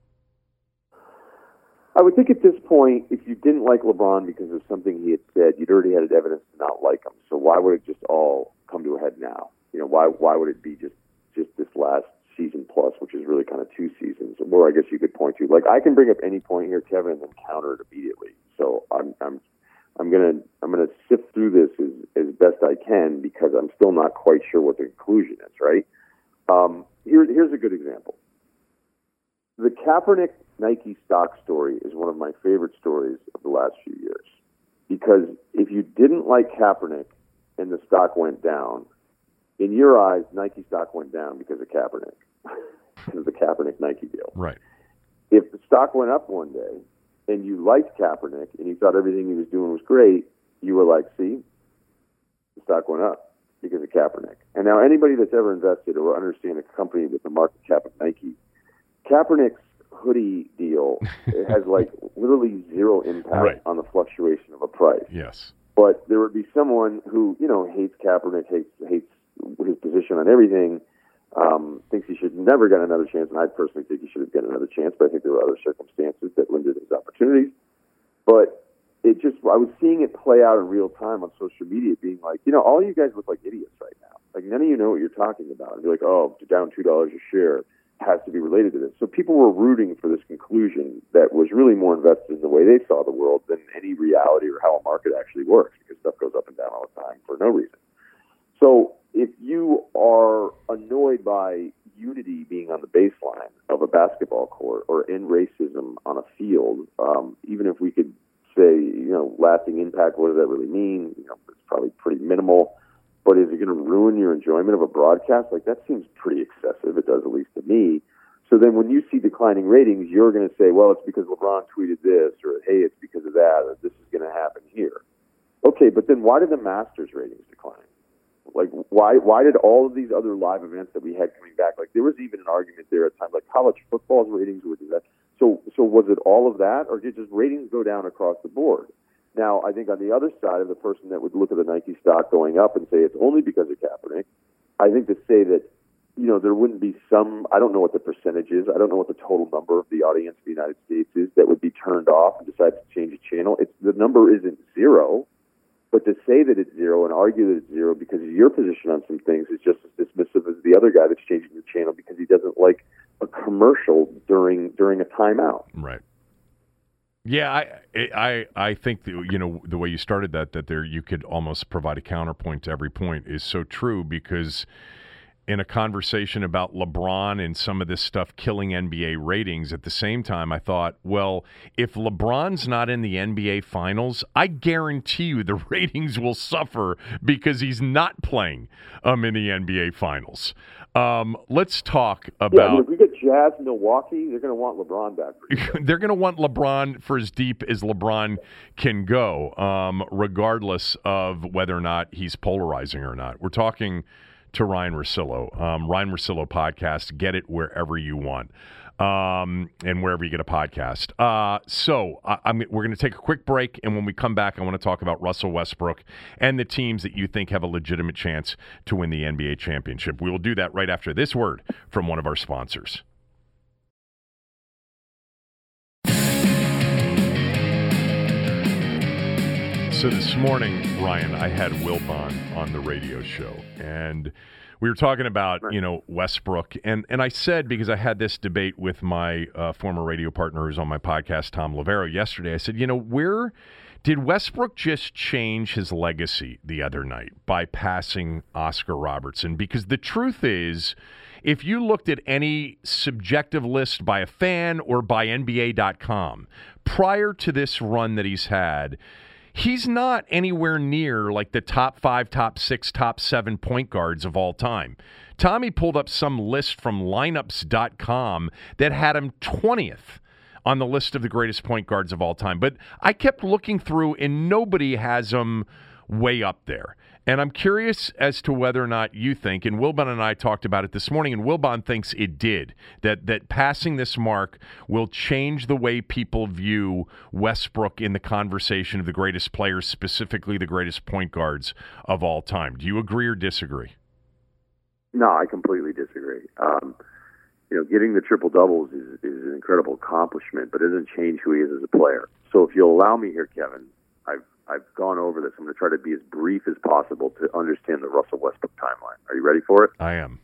I would think at this point, if you didn't like LeBron because of something he had said, you'd already had evidence to not like him. So why would it just all come to a head now? You know, why why would it be just, just this last season plus, which is really kind of two seasons, or I guess you could point to. Like, I can bring up any point here, Kevin, and then counter it immediately. So I'm I'm I'm gonna I'm gonna sift through this as, as best I can, because I'm still not quite sure what the conclusion is. Right? Um, here, here's a good example. The Kaepernick Nike stock story is one of my favorite stories of the last few years, because if you didn't like Kaepernick and the stock went down, in your eyes, Nike stock went down because of Kaepernick, because of the Kaepernick Nike deal. Right. If the stock went up one day and you liked Kaepernick and you thought everything he was doing was great, you were like, see, the stock went up because of Kaepernick. And now anybody that's ever invested or understand a company with the market cap of Nike, Kaepernick's hoodie deal has like literally zero impact right. on the fluctuation of a price. Yes. But there would be someone who, you know, hates Kaepernick, hates hates his position on everything, um, thinks he should never get another chance, and I personally think he should have gotten another chance, but I think there were other circumstances that limited his opportunities. But it just, I was seeing it play out in real time on social media, being like, you know, all you guys look like idiots right now. Like, none of you know what you're talking about. And you're like, oh, down two dollars a share has to be related to this. So people were rooting for this conclusion that was really more invested in the way they saw the world than any reality or how a market actually works, because stuff goes up and down all the time for no reason. So if you are annoyed by unity being on the baseline of a basketball court or in racism on a field, um, even if we could say, you know, lasting impact, what does that really mean? You know, it's probably pretty minimal. But is it going to ruin your enjoyment of a broadcast? Like, that seems pretty excessive. It does, at least to me. So then when you see declining ratings, you're going to say, well, it's because LeBron tweeted this, or, hey, it's because of that, or this is going to happen here. Okay, but then why did the Masters ratings decline? Like, why why did all of these other live events that we had coming back, like, there was even an argument there at times, like college football's ratings would do that. So, so was it all of that, or did just ratings go down across the board? Now, I think on the other side of the person that would look at the Nike stock going up and say it's only because of Kaepernick, I think to say that, you know, there wouldn't be some, I don't know what the percentage is, I don't know what the total number of the audience of the United States is that would be turned off and decide to change a channel. It's, the number isn't zero, but to say that it's zero and argue that it's zero because of your position on some things is just as dismissive as the other guy that's changing the channel because he doesn't like a commercial during during a timeout. Right. Yeah, I I I think that, you know, the way you started that, that there you could almost provide a counterpoint to every point is so true, because in a conversation about LeBron and some of this stuff killing N B A ratings, at the same time I thought, well, if LeBron's not in the N B A Finals, I guarantee you the ratings will suffer because he's not playing um, in the N B A Finals. Um, let's talk about... Yeah, I mean, if we get Jazz in Milwaukee, they're going to want LeBron back. They're going to want LeBron for as deep as LeBron can go, um, regardless of whether or not he's polarizing or not. We're talking to Ryen Russillo. Um, Ryen Russillo podcast. Get it wherever you want, um, and wherever you get a podcast. Uh, so I, I'm, we're going to take a quick break, and when we come back, I want to talk about Russell Westbrook and the teams that you think have a legitimate chance to win the N B A championship. We will do that right after this word from one of our sponsors. So this morning, Ryan, I had Wilbon on the radio show, and we were talking about, you know, Westbrook, and, and I said, because I had this debate with my uh, former radio partner who's on my podcast, Tom Lavero, yesterday, I said, you know, where did Westbrook just change his legacy the other night by passing Oscar Robertson? Because the truth is, if you looked at any subjective list by a fan or by N B A dot com, prior to this run that he's had, he's not anywhere near like the top five, top six, top seven point guards of all time. Tommy pulled up some list from lineups dot com that had him twentieth on the list of the greatest point guards of all time. But I kept looking through, and nobody has him way up there. And I'm curious as to whether or not you think, and Wilbon and I talked about it this morning, and Wilbon thinks it did, that that passing this mark will change the way people view Westbrook in the conversation of the greatest players, specifically the greatest point guards of all time. Do you agree or disagree? No, I completely disagree. Um, you know, getting the triple doubles is, is an incredible accomplishment, but it doesn't change who he is as a player. So if you'll allow me here, Kevin, I've I've gone over this. I'm going to try to be as brief as possible to understand the Russell Westbrook timeline. Are you ready for it? I am.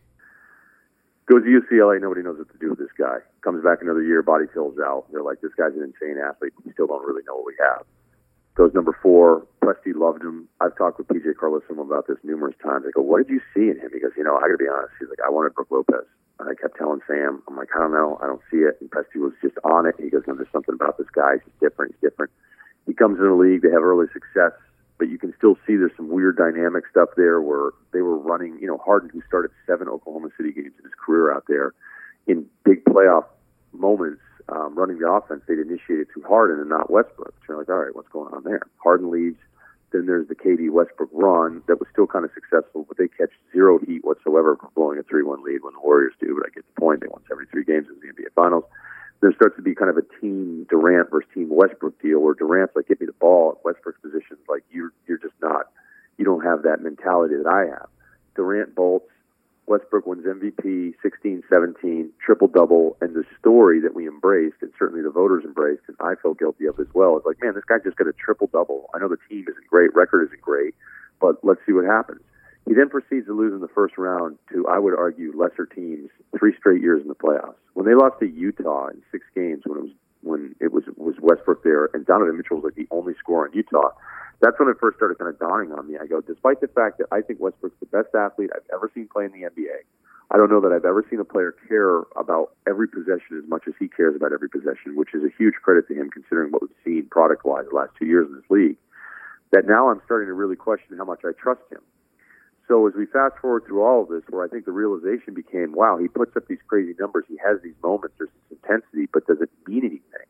Goes to U C L A. Nobody knows what to do with this guy. Comes back another year. Body fills out. They're like, this guy's an insane athlete. We still don't really know what we have. Goes number four. Presti loved him. I've talked with P J Carlesimo about this numerous times. I go, what did you see in him? He goes, you know, I got to be honest. He's like, I wanted Brook Lopez. And I kept telling Sam, I'm like, I don't know. I don't see it. And Presti was just on it. And he goes, no, there's something about this guy. He's different. He's different. He comes in the league. They have early success, but you can still see there's some weird dynamic stuff there where they were running, you know, Harden, who started seven Oklahoma City games in his career out there, in big playoff moments, um, running the offense, they'd initiate it through Harden and not Westbrook. So you're like, all right, what's going on there? Harden leaves. Then there's the K D Westbrook run that was still kind of successful, but they catch zero heat whatsoever for blowing a three one lead when the Warriors do. But I get the point. They won every three games in the N B A Finals. There starts to be kind of a team Durant versus team Westbrook deal where Durant's like, give me the ball. Westbrook's position's like, you're, you're just not, you don't have that mentality that I have. Durant bolts. Westbrook wins M V P, sixteen seventeen, triple-double, and the story that we embraced, and certainly the voters embraced, and I felt guilty of as well, is like, man, this guy just got a triple-double. I know the team isn't great, record isn't great, but let's see what happens. He then proceeds to lose in the first round to, I would argue, lesser teams three straight years in the playoffs. When they lost to Utah in six games when it was when it was, was Westbrook there, and Donovan Mitchell was like the only scorer in Utah, that's when it first started kind of dawning on me. I go, despite the fact that I think Westbrook's the best athlete I've ever seen play in the N B A, I don't know that I've ever seen a player care about every possession as much as he cares about every possession, which is a huge credit to him considering what we've seen product-wise the last two years in this league, that now I'm starting to really question how much I trust him. So as we fast forward through all of this, where I think the realization became, wow, he puts up these crazy numbers, he has these moments, there's this intensity, but does it mean anything?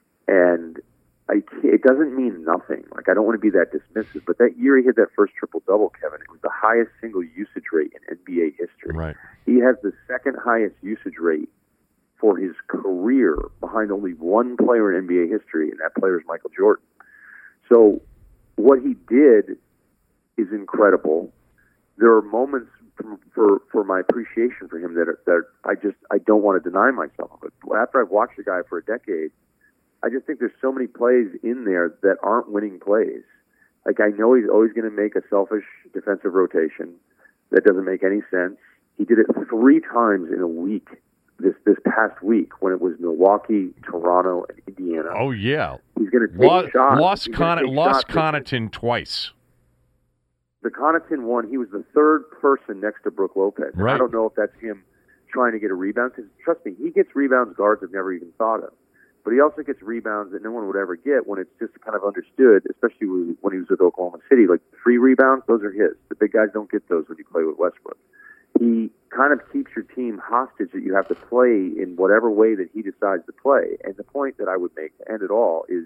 And I, it doesn't mean nothing. Like, I don't want to be that dismissive, but that year he hit that first triple-double, Kevin, it was the highest single usage rate in N B A history. Right. He has the second highest usage rate for his career behind only one player in N B A history, and that player is Michael Jordan. So what he did is incredible. There are moments for, for for my appreciation for him that are, that I just I don't want to deny myself. But after I've watched the guy for a decade, I just think there's so many plays in there that aren't winning plays. Like, I know he's always going to make a selfish defensive rotation that doesn't make any sense. He did it three times in a week this this past week when it was Milwaukee, Toronto, and Indiana. Oh yeah, he's going to take Lost, shots. Lost, Con- take lost shots Connaughton twice. The Connaughton one, he was the third person next to Brook Lopez. Right. I don't know if that's him trying to get a rebound, because trust me, he gets rebounds guards have never even thought of. But he also gets rebounds that no one would ever get when it's just kind of understood, especially when he was with Oklahoma City. Like, free rebounds, those are his. The big guys don't get those when you play with Westbrook. He kind of keeps your team hostage that you have to play in whatever way that he decides to play. And the point that I would make to end it all is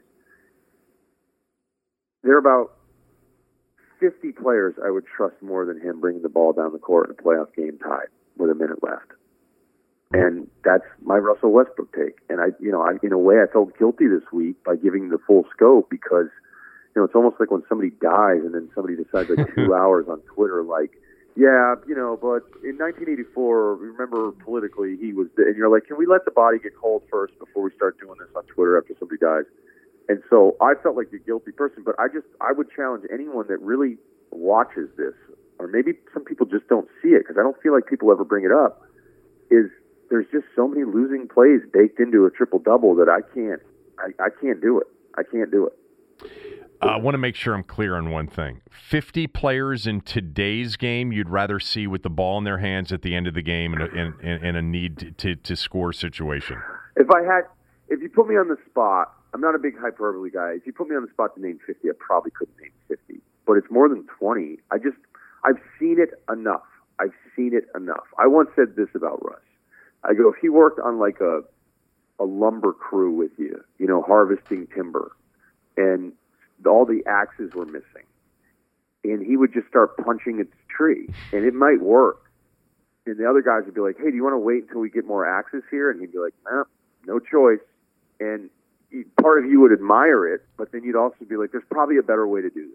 there are about fifty players I would trust more than him bringing the ball down the court in a playoff game tied with a minute left. And that's my Russell Westbrook take. And I, you know, I, in a way, I felt guilty this week by giving the full scope because, you know, it's almost like when somebody dies and then somebody decides like two hours on Twitter, like, yeah, you know, but in nineteen eighty-four, remember politically he was, and you're like, can we let the body get cold first before we start doing this on Twitter after somebody dies? And so I felt like the guilty person, but I just, I would challenge anyone that really watches this, or maybe some people just don't see it because I don't feel like people ever bring it up, is there's just so many losing plays baked into a triple-double that I can't, I, I can't do it. I can't do it. Uh, I want to make sure I'm clear on one thing. fifty players in today's game you'd rather see with the ball in their hands at the end of the game in a, in, in a need to, to score situation. If I had, if you put me on the spot I'm not a big hyperbole guy. If you put me on the spot to name fifty, I probably couldn't name fifty. But it's more than twenty. I just, I've seen it enough. I've seen it enough. I once said this about Russ. I go, if he worked on like a a lumber crew with you, you know, harvesting timber, and all the axes were missing, and he would just start punching its tree, and it might work. And the other guys would be like, hey, do you want to wait until we get more axes here? And he'd be like, nah, no choice. And he, part of you would admire it, but then you'd also be like, there's probably a better way to do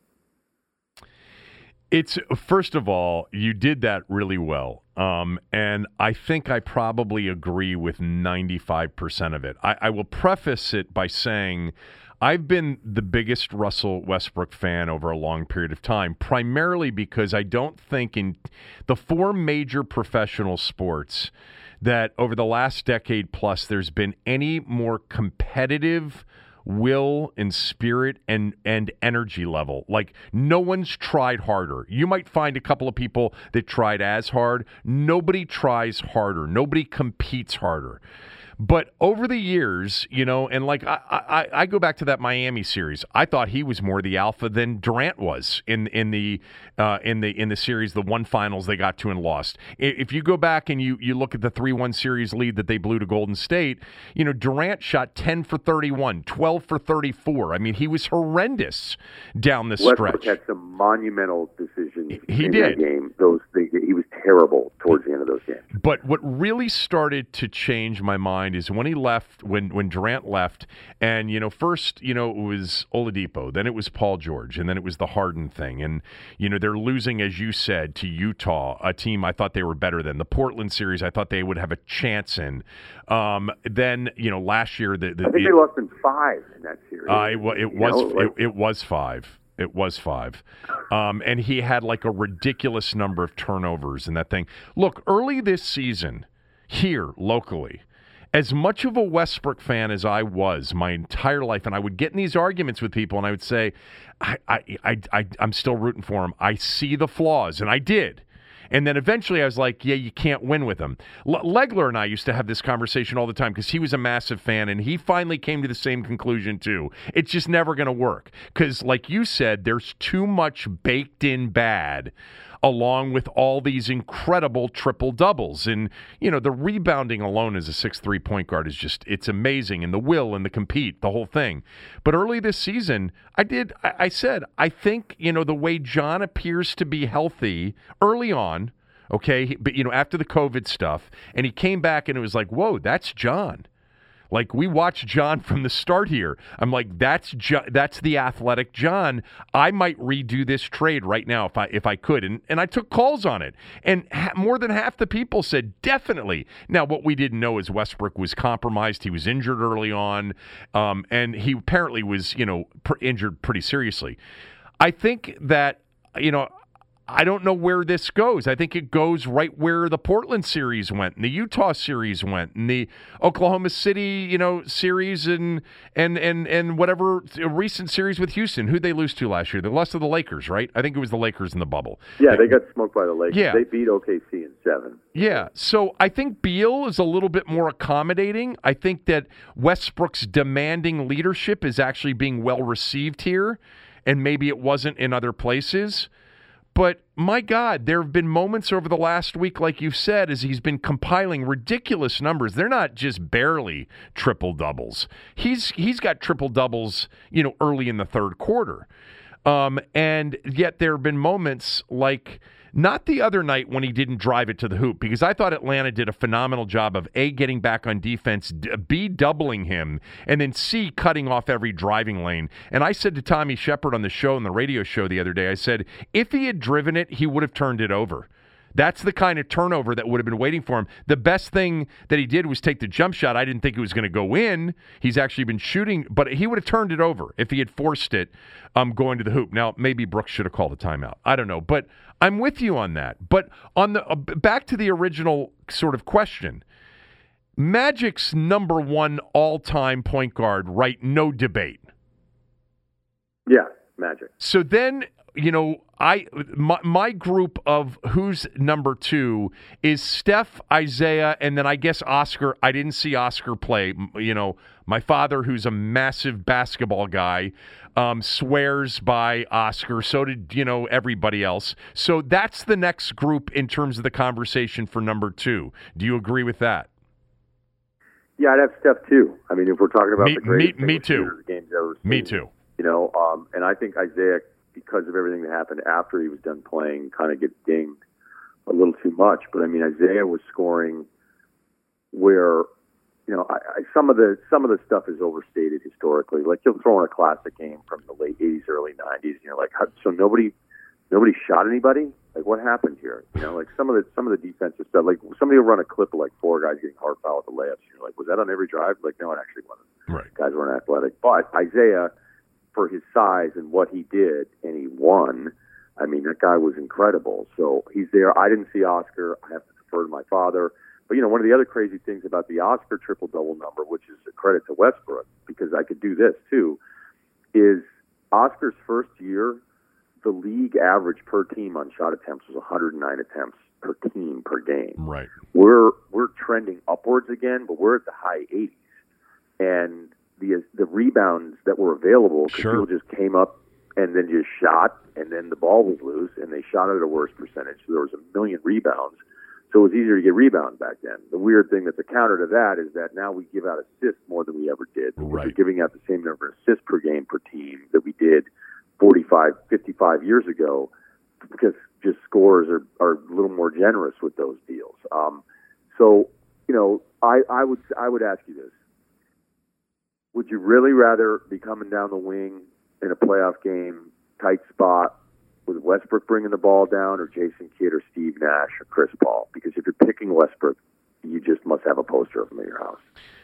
this. It's, first of all, you did that really well. Um, and I think I probably agree with ninety-five percent of it. I, I will preface it by saying I've been the biggest Russell Westbrook fan over a long period of time, primarily because I don't think in the four major professional sports that over the last decade plus there's been any more competitive will and spirit and and energy level. Like, no one's tried harder. You might find a couple of people that tried as hard. Nobody tries harder. Nobody competes harder. But over the years, you know, and like I, I, I go back to that Miami series. I thought he was more the alpha than Durant was in in the uh, in the in the series, the one finals they got to and lost. If you go back and you you look at the three one series lead that they blew to Golden State, you know, Durant shot ten for thirty-one, twelve for thirty-four. I mean, he was horrendous down the Westbrook stretch. had some monumental decisions he in did. that game. Those things, he was terrible towards the end of those games. But what really started to change my mind is when he left, when when Durant left, and, you know, first, you know, it was Oladipo, then it was Paul George, and then it was the Harden thing. And, you know, they're losing, as you said, to Utah, a team I thought they were better than. The Portland series, I thought they would have a chance in. Um, then, you know, last year, the, the I think it, they lost in five in that series. Uh, it, it, You was, know, like, it, it was five. It was five. Um, and he had like a ridiculous number of turnovers in that thing. Look, early this season, here locally, as much of a Westbrook fan as I was my entire life, and I would get in these arguments with people, and I would say, I, I, I, I, I'm still rooting for him. I see the flaws, and I did. And then eventually I was like, yeah, you can't win with him. L- Legler and I used to have this conversation all the time because he was a massive fan, and he finally came to the same conclusion too. It's just never going to work because, like you said, there's too much baked-in bad along with all these incredible triple-doubles. And, you know, the rebounding alone as a six three point guard is just, it's amazing. And the will and the compete, the whole thing. But early this season, I did, I, I said, I think, you know, the way John appears to be healthy early on, okay, but, you know, after the COVID stuff, and he came back and it was like, whoa, that's John. Like, we watched John from the start here. I'm like, that's jo- that's the athletic John. I might redo this trade right now if I if I could. And and I took calls on it. And ha- more than half the people said definitely. Now, what we didn't know is Westbrook was compromised. He was injured early on. Um, and he apparently was, you know, pr- injured pretty seriously. I think that, you know, I don't know where this goes. I think it goes right where the Portland series went, and the Utah series went, and the Oklahoma City, you know, series, and and and and whatever recent series with Houston. Who'd they lose to last year? They lost to the Lakers, right? I think it was the Lakers in the bubble. Yeah, they got smoked by the Lakers. Yeah. They beat O K C in seven. Yeah, so I think Beal is a little bit more accommodating. I think that Westbrook's demanding leadership is actually being well received here, and maybe it wasn't in other places. But, my God, there have been moments over the last week, like you said, as he's been compiling ridiculous numbers. They're not just barely triple-doubles. He's He's got triple-doubles, you know, early in the third quarter. Um, and yet there have been moments like, not the other night when he didn't drive it to the hoop, because I thought Atlanta did a phenomenal job of A, getting back on defense, B, doubling him, and then C, cutting off every driving lane. And I said to Tommy Shepard on the show, on the radio show the other day, I said, if he had driven it, he would have turned it over. That's the kind of turnover that would have been waiting for him. The best thing that he did was take the jump shot. I didn't think it was going to go in. He's actually been shooting, but he would have turned it over if he had forced it um, going to the hoop. Now, maybe Brooks should have called a timeout. I don't know, but I'm with you on that. But on the uh, back to the original sort of question, Magic's number one all-time point guard, right? No debate. Yeah, Magic. So then you know, I my, my group of who's number two is Steph, Isaiah, and then I guess Oscar. I didn't see Oscar play. You know, my father, who's a massive basketball guy, um, swears by Oscar. So did, you know, everybody else. So that's the next group in terms of the conversation for number two. Do you agree with that? Yeah, I'd have Steph too. I mean, if we're talking about me, the greatest me, me too. games ever seen, me too. You know, um, and I think Isaiah, because of everything that happened after he was done playing, kind of gets dinged a little too much. But I mean, Isaiah was scoring where, you know, I, I, some of the some of the stuff is overstated historically. Like he'll throw in a classic game from the late eighties, early nineties, and you're like, how, so nobody nobody shot anybody? Like, what happened here? You know, like some of the some of the defensive stuff. Like somebody will run a clip of like four guys getting hard foul at the layups. You're like, was that on every drive? Like, no, it actually wasn't. Right. Guys weren't athletic, but Isaiah, for his size and what he did, and he won. I mean, that guy was incredible. So he's there. I didn't see Oscar. I have to defer to my father. But, you know, one of the other crazy things about the Oscar triple-double number, which is a credit to Westbrook, because I could do this too, is Oscar's first year, the league average per team on shot attempts was one hundred nine attempts per team per game. Right. We're we're trending upwards again, but we're at the high eighties. And the the rebounds that were available, because sure. people just came up and then just shot, and then the ball was loose, and they shot at a worse percentage. So there was a million rebounds. So it was easier to get rebounds back then. The weird thing that's a counter to that is that now we give out assists more than we ever did. Right. We're giving out the same number of assists per game per team that we did forty-five, fifty-five years ago, because just scorers are, are a little more generous with those deals. Um, so, you know, I, I would I would ask you this. Would you really rather be coming down the wing in a playoff game, tight spot, with Westbrook bringing the ball down, or Jason Kidd or Steve Nash or Chris Paul? Because if you're picking Westbrook, you just must have a poster of him in your house.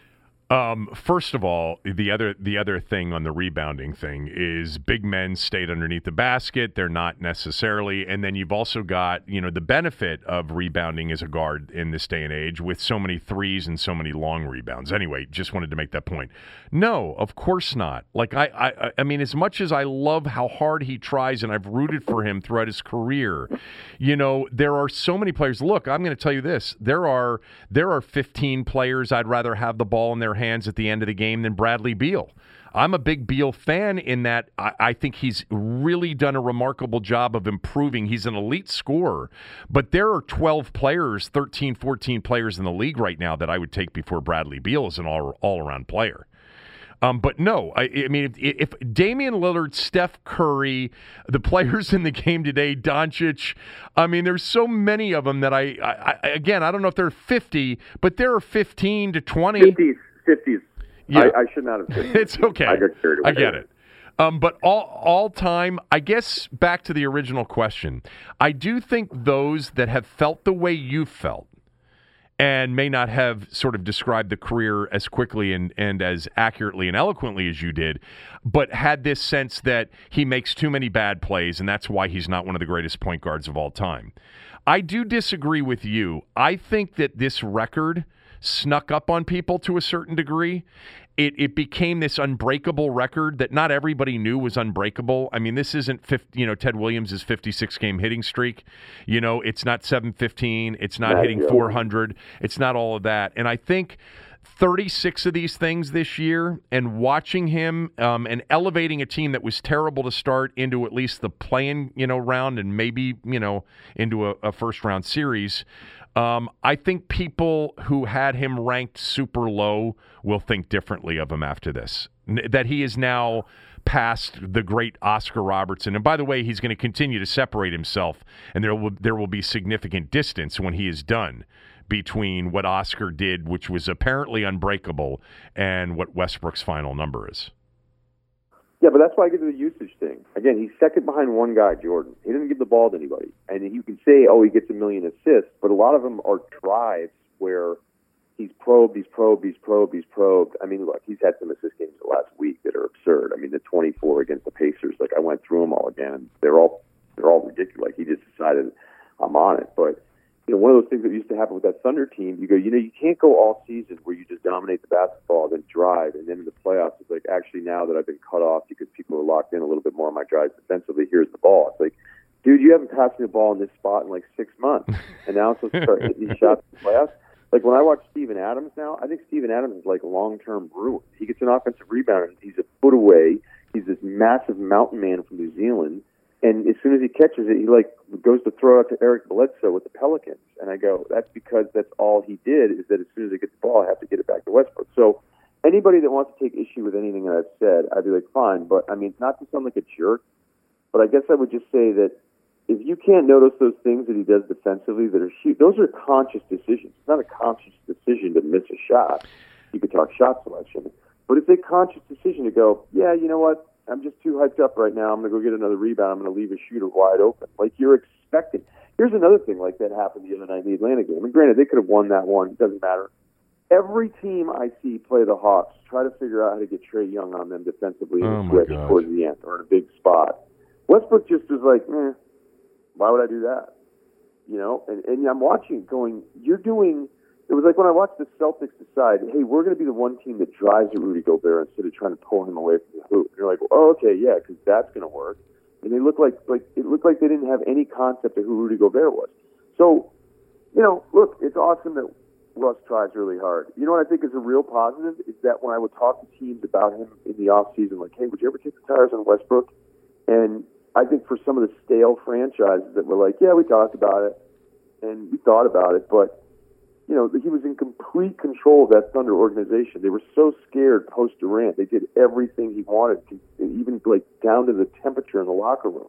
Um, first of all, the other the other thing on the rebounding thing is big men stayed underneath the basket. They're not necessarily, and then you've also got, you know, the benefit of rebounding as a guard in this day and age with so many threes and so many long rebounds. Anyway, just wanted to make that point. No, of course not. Like I, I, I mean, as much as I love how hard he tries, and I've rooted for him throughout his career, you know, there are so many players. Look, I'm going to tell you this: there are there are fifteen players I'd rather have the ball in their hands at the end of the game than Bradley Beal. I'm a big Beal fan in that I, I think he's really done a remarkable job of improving. He's an elite scorer, but there are twelve players, thirteen, fourteen players in the league right now that I would take before Bradley Beal as an all, all-around player. Um, but no, I, I mean, if, if Damian Lillard, Steph Curry, the players in the game today, Doncic, I mean, there's so many of them that I, I, I again, I don't know if they're fifty, but there are fifteen to twenty. fifties, fifties. Yeah. I, I should not have said It's okay. I, got carried away. I get it. Um, but all all time, I guess back to the original question, I do think those that have felt the way you felt and may not have sort of described the career as quickly and, and as accurately and eloquently as you did, but had this sense that he makes too many bad plays and that's why he's not one of the greatest point guards of all time. I do disagree with you. I think that this record snuck up on people to a certain degree. It it became this unbreakable record that not everybody knew was unbreakable. I mean, this isn't fifty, you know, Ted Williams' fifty-six game hitting streak. You know, it's not seven fifteen. It's not That's hitting four hundred. It's not all of that. And I think thirty-six of these things this year, and watching him um, and elevating a team that was terrible to start into at least the play-in, you know, round and maybe, you know, into a, a first-round series. Um, I think people who had him ranked super low will think differently of him after this. N- that he is now past the great Oscar Robertson. And by the way, he's going to continue to separate himself, and there will there will be significant distance when he is done between what Oscar did, which was apparently unbreakable, and what Westbrook's final number is. Yeah, but that's why I get to the usage thing. Again, he's second behind one guy, Jordan. He doesn't give the ball to anybody. And you can say, oh, he gets a million assists, but a lot of them are drives where he's probed, he's probed, he's probed, he's probed. I mean, look, he's had some assist games the last week that are absurd. I mean, the twenty-four against the Pacers, like I went through them all again. They're all they're all ridiculous. Like he just decided I'm on it. But you know, one of those things that used to happen with that Thunder team, you go, you know, you can't go all season where you just dominate the basketball, then drive, and then in the playoffs, it's like, actually, now that I've been cut off because people are locked in a little bit more on my drives defensively, here's the ball. It's like, dude, you haven't passed me the ball in this spot in like six months, and now I'm supposed to start hitting these shots in the playoffs. Like, when I watch Steven Adams now, I think Steven Adams is like long-term ruin. He gets an offensive rebound, and he's a foot away. He's this massive mountain man from New Zealand. And as soon as he catches it, he like goes to throw it to Eric Bledsoe with the Pelicans. And I go, that's because that's all he did, is that as soon as I get the ball, I have to get it back to Westbrook. So anybody that wants to take issue with anything that I've said, I'd be like, fine. But, I mean, not to sound like a jerk, but I guess I would just say that if you can't notice those things that he does defensively that are shoot, those are conscious decisions. It's not a conscious decision to miss a shot. You could talk shot selection. But it's a conscious decision to go, yeah, you know what? I'm just too hyped up right now. I'm going to go get another rebound. I'm going to leave a shooter wide open. Like you're expecting. Here's another thing like that happened the other night in the Atlanta game. And granted, they could have won that one. It doesn't matter. Every team I see play the Hawks try to figure out how to get Trae Young on them defensively in oh a switch towards the end or in a big spot. Westbrook just was like, eh, why would I do that? You know, and, and I'm watching going, you're doing, it was like when I watched the Celtics decide, hey, we're going to be the one team that drives at Rudy Gobert instead of trying to pull him away from the hoop. And you're like, well, oh, okay, yeah, because that's going to work. And they look like, like, it looked like they didn't have any concept of who Rudy Gobert was. So, you know, look, it's awesome that Russ tries really hard. You know what I think is a real positive is that when I would talk to teams about him in the offseason, like, hey, would you ever kick the tires on Westbrook? And I think for some of the stale franchises that were like, yeah, we talked about it, and we thought about it, but, you know, he was in complete control of that Thunder organization. They were so scared post-Durant. They did everything he wanted, even, like, down to the temperature in the locker room.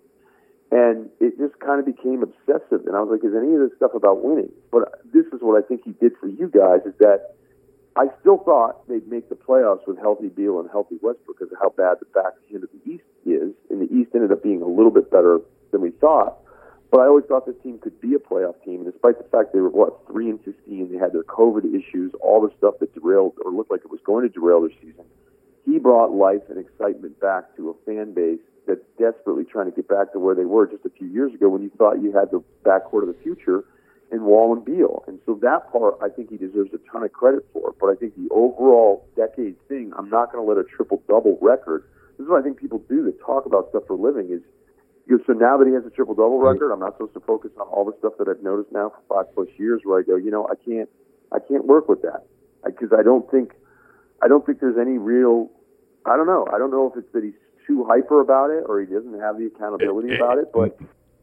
And it just kind of became obsessive. And I was like, is any of this stuff about winning? But this is what I think he did for you guys, is that I still thought they'd make the playoffs with healthy Beal and healthy Westbrook because of how bad the back end of the East is. And the East ended up being a little bit better than we thought. But I always thought this team could be a playoff team. And despite the fact they were, what, three and fifteen, they had their COVID issues, all the stuff that derailed or looked like it was going to derail their season. He brought life and excitement back to a fan base that's desperately trying to get back to where they were just a few years ago when you thought you had the backcourt of the future in Wall and Beal. And so that part, I think he deserves a ton of credit for. But I think the overall decade thing, I'm not going to let a triple-double record. This is what I think people do that talk about stuff for a living is, you know, so now that he has a triple-double record, I'm not supposed to focus on all the stuff that I've noticed now for five-plus years where I go, you know, I can't I can't work with that. Because I, I don't think I don't think there's any real, I don't know. I don't know if it's that he's too hyper about it or he doesn't have the accountability about it, but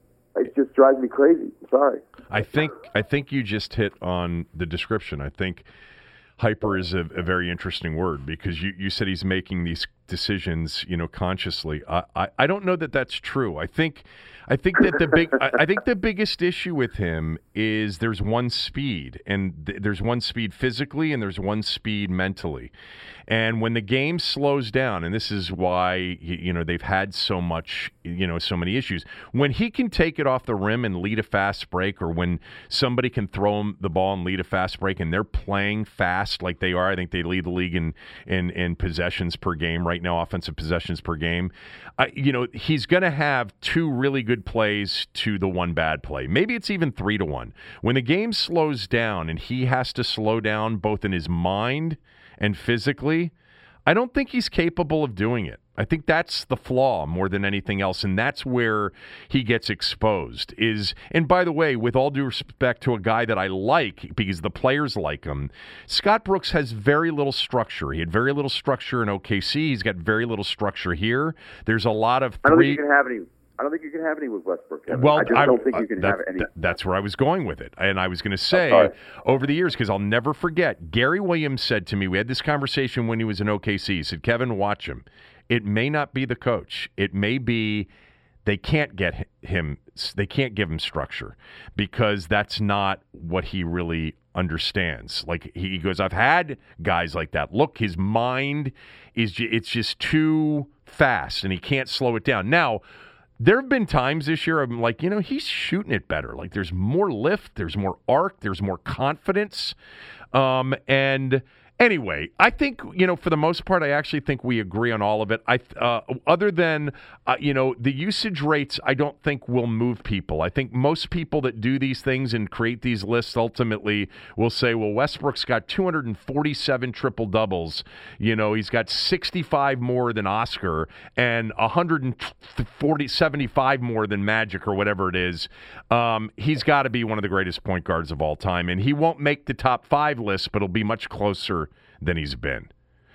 it just drives me crazy. Sorry. I think I think you just hit on the description. I think hyper is a, a very interesting word because you, you said he's making these decisions, you know, consciously. I, I, I don't know that that's true. I think I think that the big I, I think the biggest issue with him is there's one speed, and th- there's one speed physically, and there's one speed mentally. And when the game slows down, and this is why you know they've had so much, you know, so many issues. When he can take it off the rim and lead a fast break, or when somebody can throw him the ball and lead a fast break, and they're playing fast like they are, I think they lead the league in in, in possessions per game right now, offensive possessions per game. I, you know, he's going to have two really good plays to the one bad play. Maybe it's even three to one. When the game slows down and he has to slow down both in his mind and physically, I don't think he's capable of doing it. I think that's the flaw more than anything else, and that's where he gets exposed. Is and by the way, with all due respect to a guy that I like because the players like him, Scott Brooks has very little structure. He had very little structure in O K C. He's got very little structure here. There's a lot of three. I don't think you can have any. I don't think you can have any with Westbrook, Kevin. Well, I just I, don't think uh, you can that, have any. That, that's where I was going with it. And I was going to say, over the years, because I'll never forget, Gary Williams said to me, we had this conversation when he was in O K C. He said, Kevin, watch him. It may not be the coach. It may be they can't get him, they can't give him structure because that's not what he really understands. Like he goes, I've had guys like that. Look, his mind is, it's just too fast and he can't slow it down. Now, there have been times this year I'm like, you know, he's shooting it better. Like there's more lift, there's more arc, there's more confidence. Um, and Anyway, I think, you know, for the most part, I actually think we agree on all of it. I, uh, other than, uh, you know, the usage rates, I don't think will move people. I think most people that do these things and create these lists ultimately will say, well, Westbrook's got two hundred forty-seven triple doubles. You know, he's got sixty-five more than Oscar and one hundred forty, seventy-five more than Magic or whatever it is. Um, he's got to be one of the greatest point guards of all time. And he won't make the top five list, but he'll be much closer than he's been.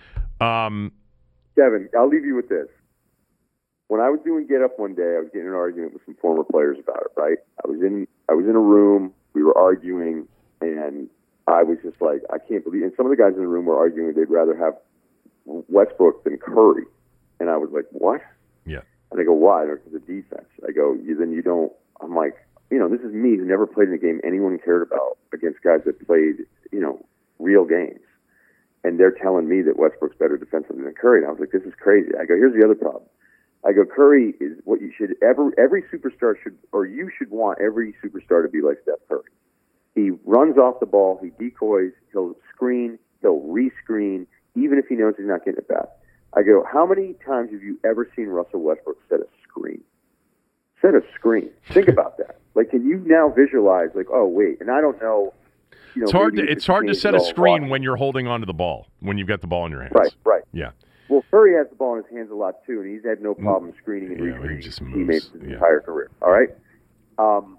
Um, Kevin, I'll leave you with this. When I was doing Get Up one day, I was getting in an argument with some former players about it, right? I was in I was in a room, we were arguing, and I was just like, I can't believe, and some of the guys in the room were arguing they'd rather have Westbrook than Curry. And I was like, what? Yeah. And they go, why? Because of defense. I go, you, then you don't, I'm like, you know, this is me who never played in a game anyone cared about against guys that played, you know, real games. And they're telling me that Westbrook's better defensively than Curry. And I was like, this is crazy. I go, here's the other problem. I go, Curry is what you should ever, every superstar should, or you should want every superstar to be like Steph Curry. He runs off the ball, he decoys, he'll screen, he'll re-screen, even if he knows he's not getting it back. I go, how many times have you ever seen Russell Westbrook set a screen? Set a screen. Think about that. Like, can you now visualize, like, oh, wait, and I don't know. You know, it's hard to, it's hard to set a screen watching. when you're holding onto the ball, when you've got the ball in your hands. Right, right. Yeah. Well, Curry has the ball in his hands a lot, too, and he's had no problem screening and yeah, recruiting his teammates his yeah. entire career. All right? Um,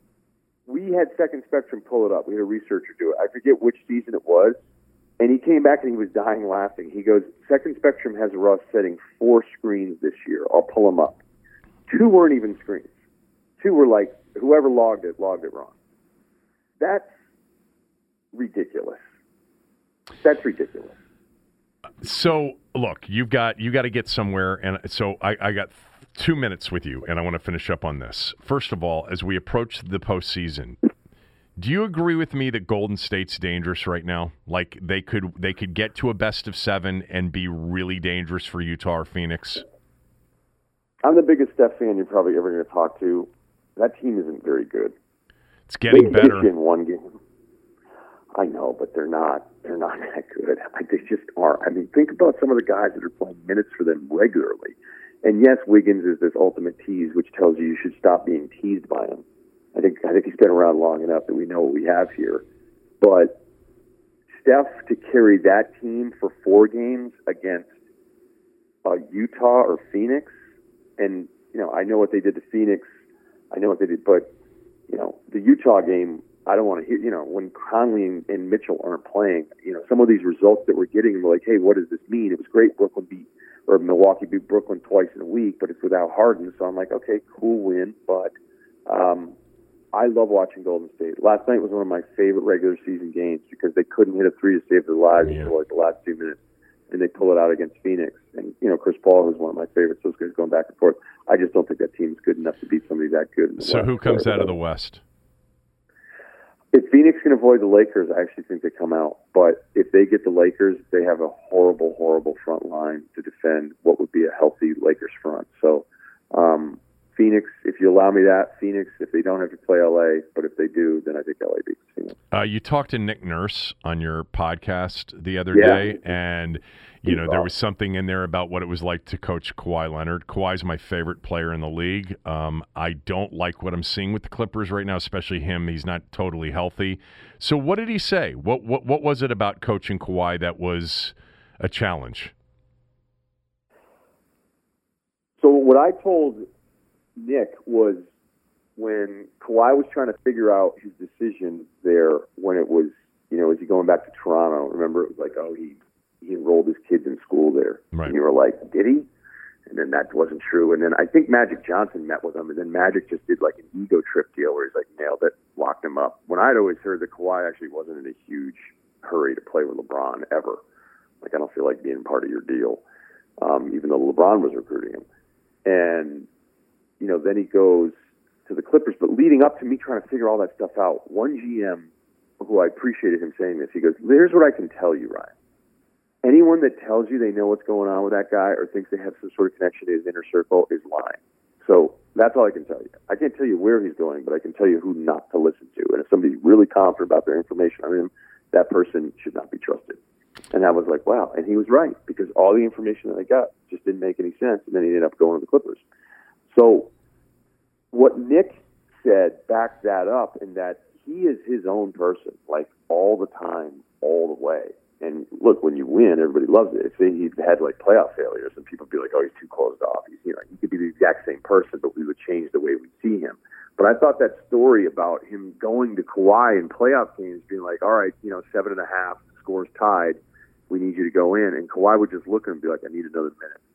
we had Second Spectrum pull it up. We had a researcher do it. I forget which season it was, and he came back and he was dying laughing. He goes, Second Spectrum has Russ setting four screens this year. I'll pull them up. Two weren't even screens. Two were like, whoever logged it, logged it wrong. That's ridiculous. That's ridiculous. So, look, you've got you got to get somewhere, and so I, I got two minutes with you, and I want to finish up on this. First of all, as we approach the postseason, do you agree with me that Golden State's dangerous right now? Like they could they could get to a best of seven and be really dangerous for Utah or Phoenix? I'm the biggest Steph fan you're probably ever going to talk to. That team isn't very good. It's getting they better. In one game. I know, but they're not. They're not that good. They just are. I mean, think about some of the guys that are playing minutes for them regularly. And yes, Wiggins is this ultimate tease, which tells you you should stop being teased by him. I think I think he's been around long enough that we know what we have here. But Steph to carry that team for four games against uh, Utah or Phoenix, and you know, I know what they did to Phoenix. I know what they did, but you know, the Utah game. I don't want to hear, you know, when Conley and, and Mitchell aren't playing, you know, some of these results that we're getting, we're like, hey, what does this mean? It was great Brooklyn beat, or Milwaukee beat Brooklyn twice in a week, but it's without Harden. So I'm like, okay, cool win. But um, I love watching Golden State. Last night was one of my favorite regular season games because they couldn't hit a three to save their lives yeah. until like the last two minutes. And they pull it out against Phoenix. And, you know, Chris Paul, who's one of my favorites, those guys going back and forth. I just don't think that team's good enough to beat somebody that good. In the so West. who comes out of the West? If Phoenix can avoid the Lakers, I actually think they come out. But if they get the Lakers, they have a horrible, horrible front line to defend what would be a healthy Lakers front. So um, Phoenix, if you allow me that, Phoenix, if they don't have to play L A, but if they do, then I think L A beats Phoenix. Uh, you talked to Nick Nurse on your podcast the other yeah. day, and you know there was something in there about what it was like to coach Kawhi Leonard. Kawhi's my favorite player in the league. Um, I don't like what I'm seeing with the Clippers right now, especially him. He's not totally healthy. So what did he say? What what what was it about coaching Kawhi that was a challenge? So what I told Nick was when Kawhi was trying to figure out his decision there when it was, you know, is he going back to Toronto? Remember, it was like, oh, he, he enrolled his kids in school there. Right. And you were like, did he? And then that wasn't true. And then I think Magic Johnson met with him, and then Magic just did like an ego trip deal where he's like nailed it, locked him up. When I'd always heard that Kawhi actually wasn't in a huge hurry to play with LeBron ever. Like, I don't feel like being part of your deal, um, even though LeBron was recruiting him. And, you know, then he goes to the Clippers. But leading up to me trying to figure all that stuff out, one G M who I appreciated him saying this, he goes, here's what I can tell you, Ryan. Anyone that tells you they know what's going on with that guy or thinks they have some sort of connection to his inner circle is lying. So that's all I can tell you. I can't tell you where he's going, but I can tell you who not to listen to. And if somebody's really confident about their information on him, that person should not be trusted. And And I was like, wow. And he was right, because all the information that I got just didn't make any sense. And then he ended up going to the Clippers. So what Nick said backed that up, in that he is his own person, like all the time, all the way. And look, when you win, everybody loves it. If he'd had like playoff failures, and people would be like, "Oh, he's too closed off." He's, you know, he could be the exact same person, but we would change the way we see him. But I thought that story about him going to Kawhi in playoff games, being like, "All right, you know, seven and a half, score's tied, we need you to go in," and Kawhi would just look at him and be like, "I need another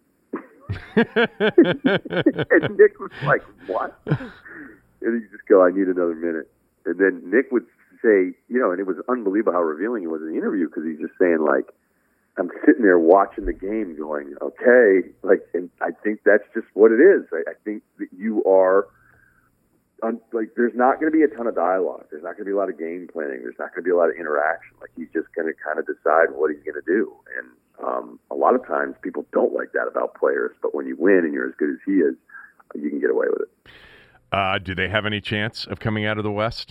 minute." And Nick was like, "What?" And he'd just go, "I need another minute." And then Nick would say, you know, and it was unbelievable how revealing he was in the interview, because he's just saying, like, I'm sitting there watching the game going, okay, like, and I think that's just what it is. I, I think that you are, un, like, there's not going to be a ton of dialogue. There's not going to be a lot of game planning. There's not going to be a lot of interaction. Like, he's just going to kind of decide what he's going to do. And um, a lot of times people don't like that about players, but when you win and you're as good as he is, you can get away with it. Uh, do they have any chance of coming out of the West?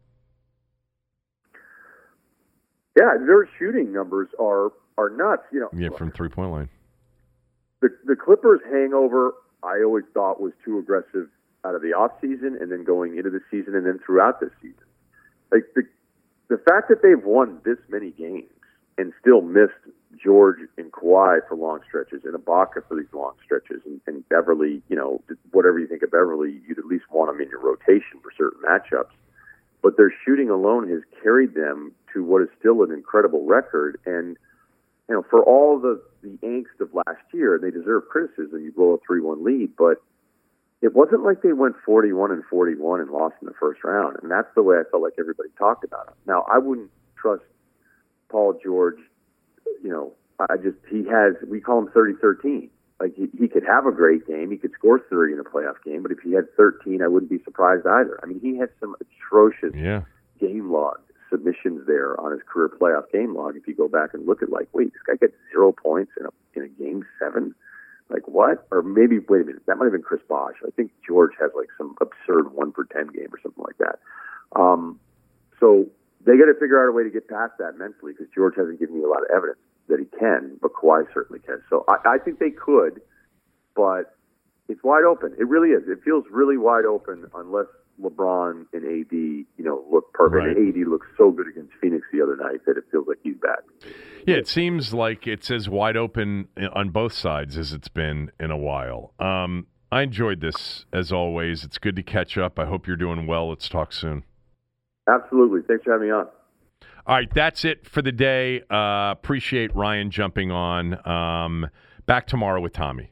Yeah, their shooting numbers are, are nuts. You know, yeah, from three-point line. The the Clippers' hangover, I always thought, was too aggressive out of the off season, and then going into the season, and then throughout the season. Like the the fact that they've won this many games and still missed George and Kawhi for long stretches, and Ibaka for these long stretches, and, and Beverly, you know, whatever you think of Beverly, you'd at least want him in your rotation for certain matchups. But their shooting alone has carried them to what is still an incredible record. And, you know, for all the, the angst of last year, they deserve criticism. You blow a three one lead, but it wasn't like they went forty-one and forty-one and lost in the first round. And that's the way I felt like everybody talked about it. Now, I wouldn't trust Paul George. You know, I just, he has, we call him thirty thirteen. Like, he, he could have a great game. He could score thirty in a playoff game, but if he had thirteen, I wouldn't be surprised either. I mean, he had some atrocious yeah. game log submissions there on his career playoff game log. If you go back and look at, like, wait, this guy got zero points in a in a game seven? Like, what? Or maybe, wait a minute, that might have been Chris Bosh. I think George has, like, some absurd one for ten game or something like that. Um, so they got to figure out a way to get past that mentally, because George hasn't given me a lot of evidence that he can, but Kawhi certainly can. So I, I think they could, but it's wide open. It really is. It feels really wide open unless LeBron and A D, you know, look perfect. Right. And A D looks so good against Phoenix the other night that it feels like he's back. Yeah, it seems like it's as wide open on both sides as it's been in a while. Um, I enjoyed this, as always. It's good to catch up. I hope you're doing well. Let's talk soon. Absolutely. Thanks for having me on. All right, that's it for the day. Uh, appreciate Ryan jumping on. Um, back tomorrow with Tommy.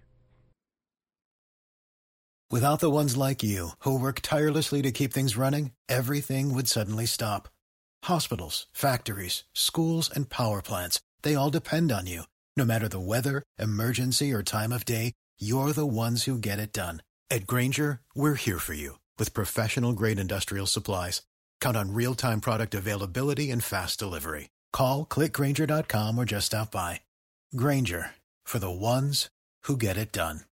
Without the ones like you, who work tirelessly to keep things running, everything would suddenly stop. Hospitals, factories, schools, and power plants, they all depend on you. No matter the weather, emergency, or time of day, you're the ones who get it done. At Grainger, we're here for you with professional-grade industrial supplies. Count on real-time product availability and fast delivery. Call, click Grainger dot com, or just stop by. Grainger, for the ones who get it done.